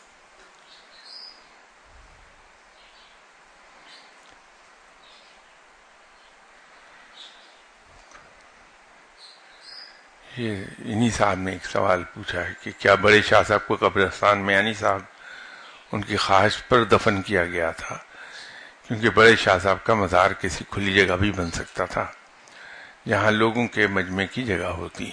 یہ انہی صاحب نے ایک سوال پوچھا ہے کہ کیا بڑے شاہ صاحب کو قبرستان میں یعنی صاحب ان کی خواہش پر دفن کیا گیا تھا، کیونکہ بڑے شاہ صاحب کا مزار کسی کھلی جگہ بھی بن سکتا تھا جہاں لوگوں کے مجمع کی جگہ ہوتی.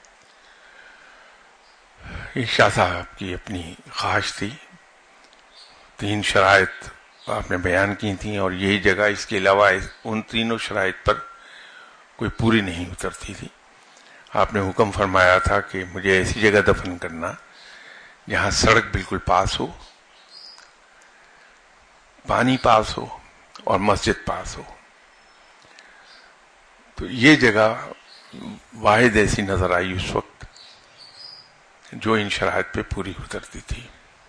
یہ شاہ صاحب کی اپنی خواہش تھی. 3 شرائط آپ نے بیان کی تھیں اور یہی جگہ اس کے علاوہ ان تینوں شرائط پر کوئی پوری نہیں اترتی تھی. آپ نے حکم فرمایا تھا کہ مجھے ایسی جگہ دفن کرنا جہاں سڑک بالکل پاس ہو، پانی پاس ہو اور مسجد پاس ہو. تو یہ جگہ واحد ایسی نظر آئی اس وقت جو ان شرائط پہ پوری اترتی تھی.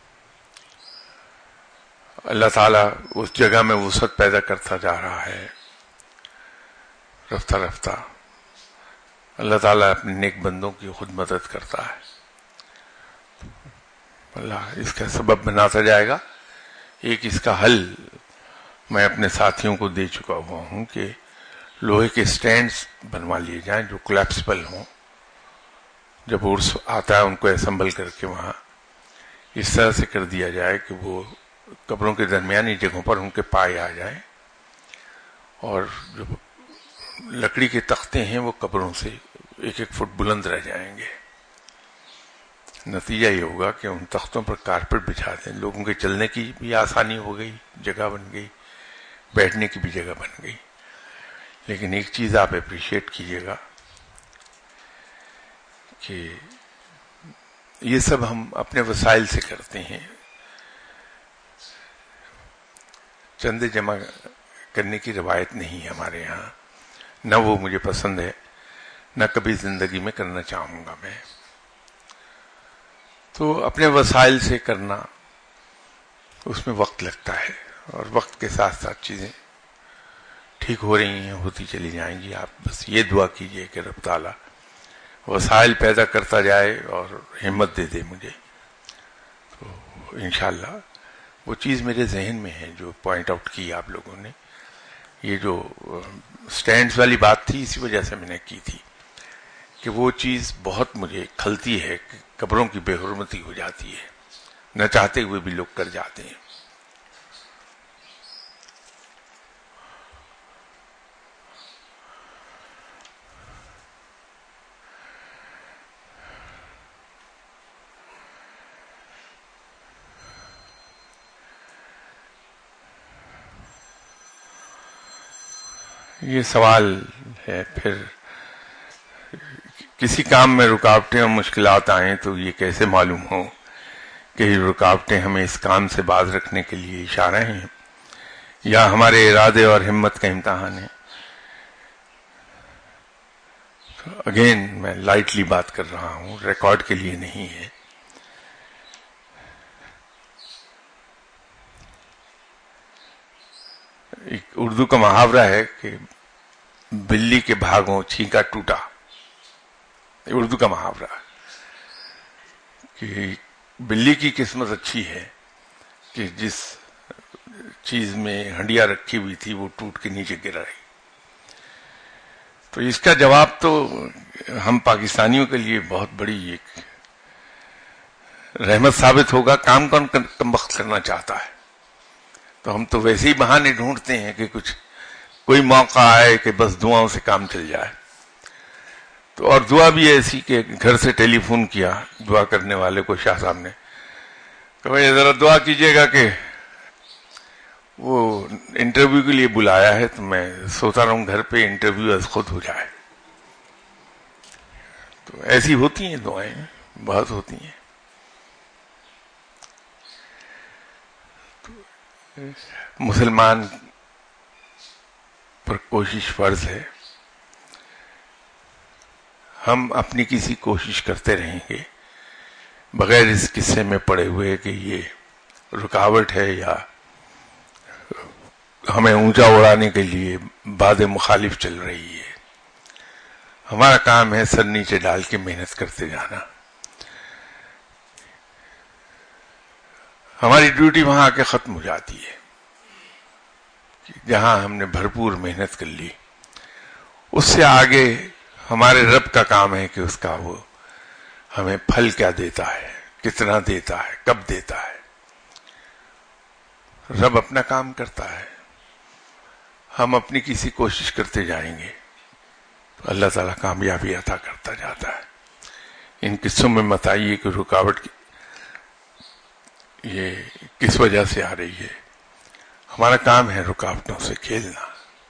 اللہ تعالیٰ اس جگہ میں وسعت پیدا کرتا جا رہا ہے رفتہ رفتہ. اللہ تعالیٰ اپنے نیک بندوں کی خود مدد کرتا ہے. اللہ اس کا سبب بناتا جائے گا. ایک اس کا حل میں اپنے ساتھیوں کو دے چکا ہوا ہوں کہ لوہے کے سٹینڈز بنوا لیے جائیں جو کولیپسبل ہوں. جب عرس آتا ہے ان کو اسمبل کر کے وہاں اس طرح سے کر دیا جائے کہ وہ قبروں کے درمیانی جگہوں پر ان کے پائے آ جائیں، اور جو لکڑی کے تختے ہیں وہ قبروں سے 1-1 فٹ بلند رہ جائیں گے. نتیجہ یہ ہوگا کہ ان تختوں پر کارپیٹ بچھا دیں، لوگوں کے چلنے کی بھی آسانی ہو گئی، جگہ بن گئی، بیٹھنے کی بھی جگہ بن گئی. لیکن ایک چیز آپ اپریشیٹ کیجئے گا کہ یہ سب ہم اپنے وسائل سے کرتے ہیں. چندے جمع کرنے کی روایت نہیں ہے ہمارے یہاں، نہ وہ مجھے پسند ہے، نہ کبھی زندگی میں کرنا چاہوں گا میں. تو اپنے وسائل سے کرنا اس میں وقت لگتا ہے، اور وقت کے ساتھ ساتھ چیزیں ٹھیک ہو رہی ہیں، ہوتی چلی جائیں گی. آپ بس یہ دعا کیجئے کہ رب تعالیٰ وسائل پیدا کرتا جائے اور ہمت دے دے مجھے. تو انشاءاللہ وہ چیز میرے ذہن میں ہے جو پوائنٹ آؤٹ کی آپ لوگوں نے. یہ جو سٹینڈز والی بات تھی اسی وجہ سے میں نے کی تھی کہ وہ چیز بہت مجھے کھلتی ہے کہ قبروں کی بے حرمتی ہو جاتی ہے، نہ چاہتے ہوئے بھی لوگ کر جاتے ہیں. یہ سوال ہے پھر کسی کام میں رکاوٹیں اور مشکلات آئیں تو یہ کیسے معلوم ہو کہ یہ رکاوٹیں ہمیں اس کام سے باز رکھنے کے لیے اشارہ ہیں یا ہمارے ارادے اور ہمت کا امتحان ہے. اگین میں لائٹلی بات کر رہا ہوں، ریکارڈ کے لیے نہیں ہے. ایک اردو کا محاورہ ہے کہ بلی کے بھاگوں چھینکا ٹوٹا. یہ اردو کا محاورہ ہے کہ بلی کی قسمت اچھی ہے کہ جس چیز میں ہنڈیا رکھی ہوئی تھی وہ ٹوٹ کے نیچے گر آئی. تو اس کا جواب تو ہم پاکستانیوں کے لیے بہت بڑی ایک رحمت ثابت ہوگا. کام کون کم وقت کرنا چاہتا ہے؟ تو ہم تو ویسے ہی بہانے ڈھونڈتے ہیں کہ کچھ کوئی موقع آئے کہ بس دعاؤں سے کام چل جائے. تو اور دعا بھی ایسی کہ گھر سے ٹیلی فون کیا دعا کرنے والے کو شاہ صاحب نے کہ بھائی ذرا دعا کیجیے گا کہ وہ انٹرویو کے لیے بلایا ہے تو میں سوچا رہا ہوں گھر پہ انٹرویو از خود ہو جائے. تو ایسی ہوتی ہیں دعائیں، بہت ہوتی ہیں. مسلمان پر کوشش فرض ہے. ہم اپنی کسی کوشش کرتے رہیں گے بغیر اس قصے میں پڑے ہوئے کہ یہ رکاوٹ ہے یا ہمیں اونچا اڑانے کے لیے باد مخالف چل رہی ہے. ہمارا کام ہے سر نیچے ڈال کے محنت کرتے جانا. ہماری ڈیوٹی وہاں آ کے ختم ہو جاتی ہے. جہاں ہم نے بھرپور محنت کر لی اس سے آگے ہمارے رب کا کام ہے کہ اس کا وہ ہمیں پھل کیا دیتا ہے، کتنا دیتا ہے، کب دیتا ہے. رب اپنا کام کرتا ہے، ہم اپنی کسی کوشش کرتے جائیں گے تو اللہ تعالیٰ کامیابی عطا کرتا جاتا ہے. ان قصوں میں مت آئیے کہ رکاوٹ یہ کس وجہ سے آ رہی ہے. ہمارا کام ہے رکاوٹوں سے کھیلنا.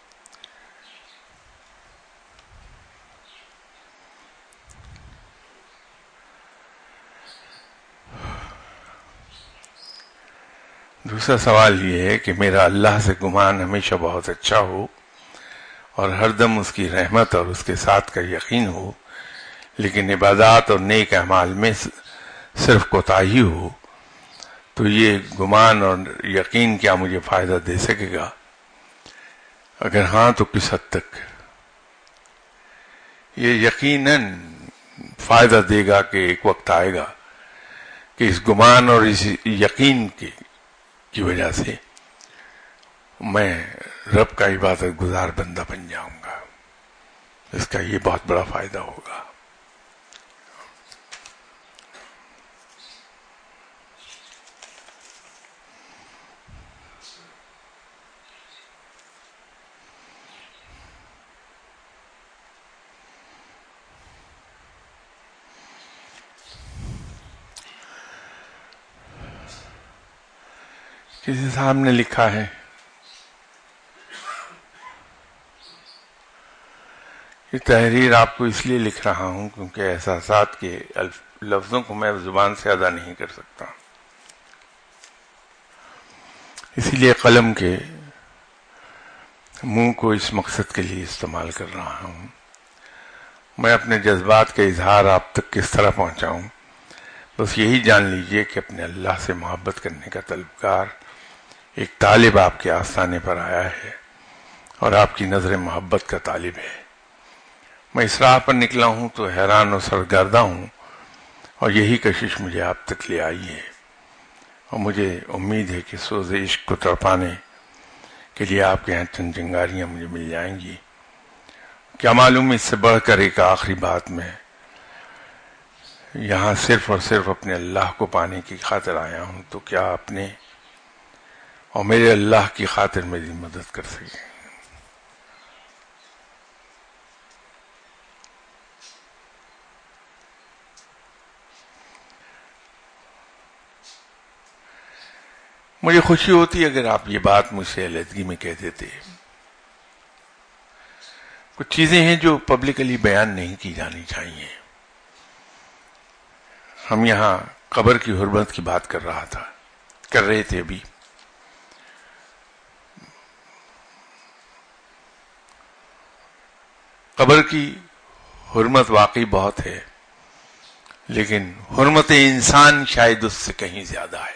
دوسرا سوال یہ ہے کہ میرا اللہ سے گمان ہمیشہ بہت اچھا ہو اور ہر دم اس کی رحمت اور اس کے ساتھ کا یقین ہو، لیکن عبادات اور نیک اعمال میں صرف کوتاہی ہو، تو یہ گمان اور یقین کیا مجھے فائدہ دے سکے گا؟ اگر ہاں تو کس حد تک؟ یہ یقیناً فائدہ دے گا کہ ایک وقت آئے گا کہ اس گمان اور اس یقین کی وجہ سے میں رب کا عبادت گزار بندہ بن جاؤں گا. اس کا یہ بہت بڑا فائدہ ہوگا. کسی صاحب نے لکھا ہے کہ تحریر آپ کو اس لیے لکھ رہا ہوں کیونکہ احساسات کے لفظوں کو میں زبان سے ادا نہیں کر سکتا، اسی لیے قلم کے منہ کو اس مقصد کے لیے استعمال کر رہا ہوں. میں اپنے جذبات کا اظہار آپ تک کس طرح پہنچاؤں؟ بس یہی جان لیجئے کہ اپنے اللہ سے محبت کرنے کا طلبگار ایک طالب آپ کے آستانے پر آیا ہے اور آپ کی نظر محبت کا طالب ہے. میں اس راہ پر نکلا ہوں تو حیران و سرگردہ ہوں اور یہی کشش مجھے آپ تک لے آئی ہے، اور مجھے امید ہے کہ سوز عشق کو تڑپانے کے لیے آپ کے یہاں چند چنگاریاں مجھے مل جائیں گی. کیا معلوم اس سے بڑھ کر ایک آخری بات میں یہاں صرف اور صرف اپنے اللہ کو پانے کی خاطر آیا ہوں تو کیا اپنے اور میرے اللہ کی خاطر میری مدد کر سکے. مجھے خوشی ہوتی اگر آپ یہ بات مجھ سے علیحدگی میں کہہ دیتے. کچھ چیزیں ہیں جو پبلکلی بیان نہیں کی جانی چاہیے. ہم یہاں قبر کی حرمت کی بات کر رہے تھے ابھی. قبر کی حرمت واقعی بہت ہے، لیکن حرمت انسان شاید اس سے کہیں زیادہ ہے.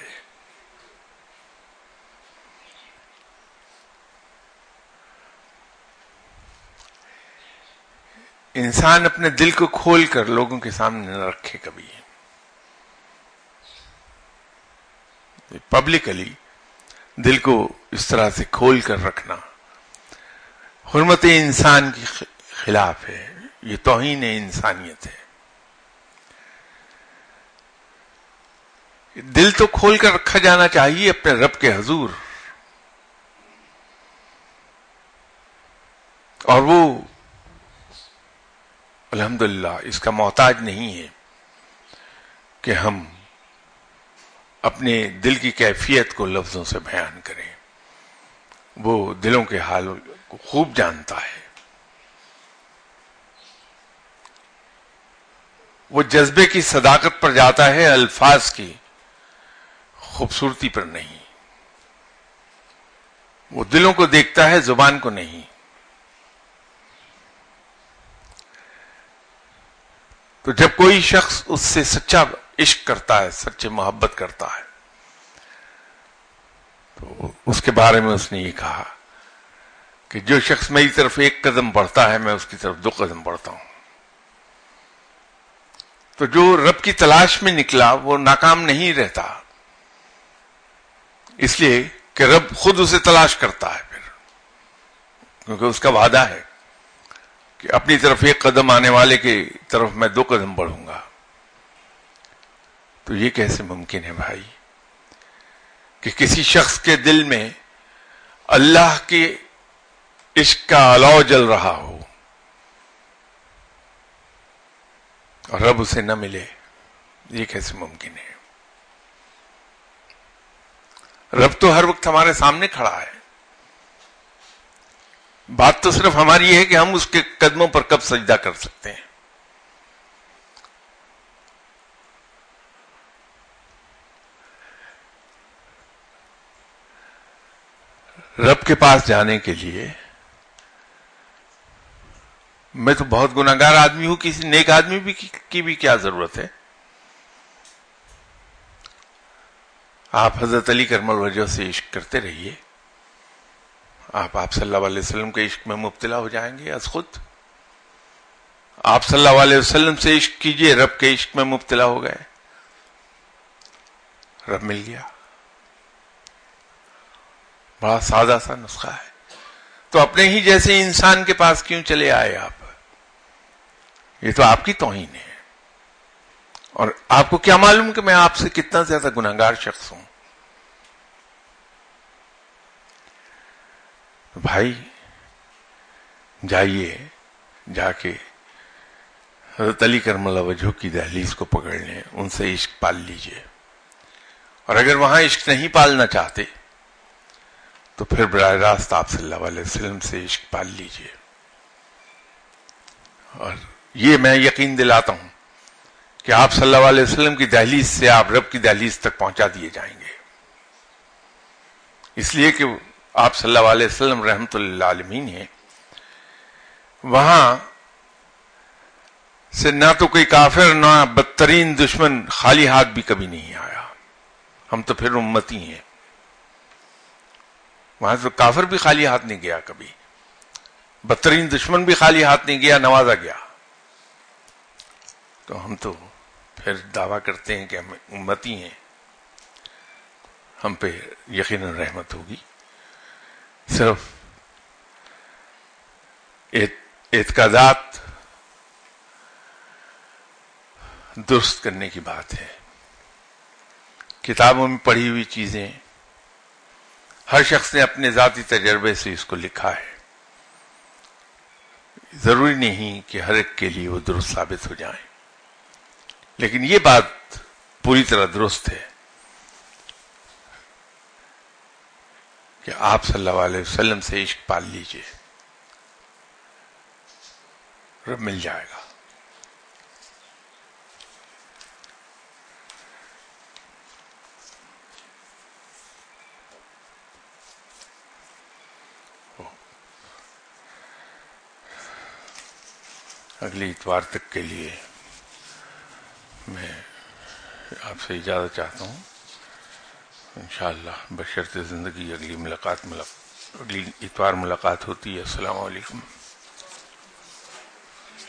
انسان اپنے دل کو کھول کر لوگوں کے سامنے نہ رکھے کبھی. پبلکلی دل کو اس طرح سے کھول کر رکھنا حرمت انسان کی خلاف ہے، یہ توہین انسانیت ہے۔ دل تو کھول کر رکھا جانا چاہیے اپنے رب کے حضور، اور وہ الحمدللہ اس کا محتاج نہیں ہے کہ ہم اپنے دل کی کیفیت کو لفظوں سے بیان کریں۔ وہ دلوں کے حال کو خوب جانتا ہے۔ وہ جذبے کی صداقت پر جاتا ہے، الفاظ کی خوبصورتی پر نہیں۔ وہ دلوں کو دیکھتا ہے، زبان کو نہیں۔ تو جب کوئی شخص اس سے سچا عشق کرتا ہے، سچے محبت کرتا ہے، تو اس کے بارے میں اس نے یہ کہا کہ جو شخص میری طرف ایک قدم بڑھتا ہے میں اس کی طرف 2 قدم بڑھتا ہوں۔ تو جو رب کی تلاش میں نکلا وہ ناکام نہیں رہتا، اس لیے کہ رب خود اسے تلاش کرتا ہے پھر، کیونکہ اس کا وعدہ ہے کہ اپنی طرف 1 قدم آنے والے کی طرف میں 2 قدم بڑھوں گا۔ تو یہ کیسے ممکن ہے بھائی کہ کسی شخص کے دل میں اللہ کے عشق کا الاؤ جل رہا ہو اور رب اسے نہ ملے؟ یہ کیسے ممکن ہے؟ رب تو ہر وقت ہمارے سامنے کھڑا ہے، بات تو صرف ہماری یہ ہے کہ ہم اس کے قدموں پر کب سجدہ کر سکتے ہیں۔ رب کے پاس جانے کے لیے میں تو بہت گناہگار آدمی ہوں، کسی نیک آدمی کی بھی کیا ضرورت ہے؟ آپ حضرت علی کرم الوجہ سے عشق کرتے رہیے، آپ صلی اللہ علیہ وسلم کے عشق میں مبتلا ہو جائیں گے از خود۔ آپ صلی اللہ علیہ وسلم سے عشق کیجئے، رب کے عشق میں مبتلا ہو گئے، رب مل گیا۔ بڑا سادہ سا نسخہ ہے۔ تو اپنے ہی جیسے انسان کے پاس کیوں چلے آئے آپ؟ یہ تو آپ کی توہین ہے، اور آپ کو کیا معلوم کہ میں آپ سے کتنا زیادہ گناہگار شخص ہوں؟ بھائی جائیے، جا کے حضرت علی کرم اللہ وجہہ کی دہلیز کو پکڑ لیں، ان سے عشق پال لیجئے، اور اگر وہاں عشق نہیں پالنا چاہتے تو پھر براہ راست آپ صلی اللہ علیہ وسلم سے عشق پال لیجئے۔ اور یہ میں یقین دلاتا ہوں کہ آپ صلی اللہ علیہ وسلم کی دہلیز سے آپ رب کی دہلیز تک پہنچا دیے جائیں گے، اس لیے کہ آپ صلی اللہ علیہ وسلم رحمت للعالمین ہیں۔ وہاں سے نہ تو کوئی کافر نہ بدترین دشمن خالی ہاتھ بھی کبھی نہیں آیا۔ ہم تو پھر امتی ہیں، وہاں تو کافر بھی خالی ہاتھ نہیں گیا کبھی، بدترین دشمن بھی خالی ہاتھ نہیں گیا، نوازا گیا۔ تو ہم تو پھر دعویٰ کرتے ہیں کہ ہم امتی ہیں، ہم پہ یقیناً رحمت ہوگی۔ صرف اعتقادات درست کرنے کی بات ہے۔ کتابوں میں پڑھی ہوئی چیزیں ہر شخص نے اپنے ذاتی تجربے سے اس کو لکھا ہے، ضروری نہیں کہ ہر ایک کے لیے وہ درست ثابت ہو جائیں، لیکن یہ بات پوری طرح درست ہے کہ آپ صلی اللہ علیہ وسلم سے عشق پال لیجئے، رب مل جائے گا۔ اگلی اتوار تک کے لیے میں آپ سے اجازت چاہتا ہوں، انشاءاللہ بشرط زندگی اگلی اتوار ملاقات ہوتی ہے۔ السلام علیکم۔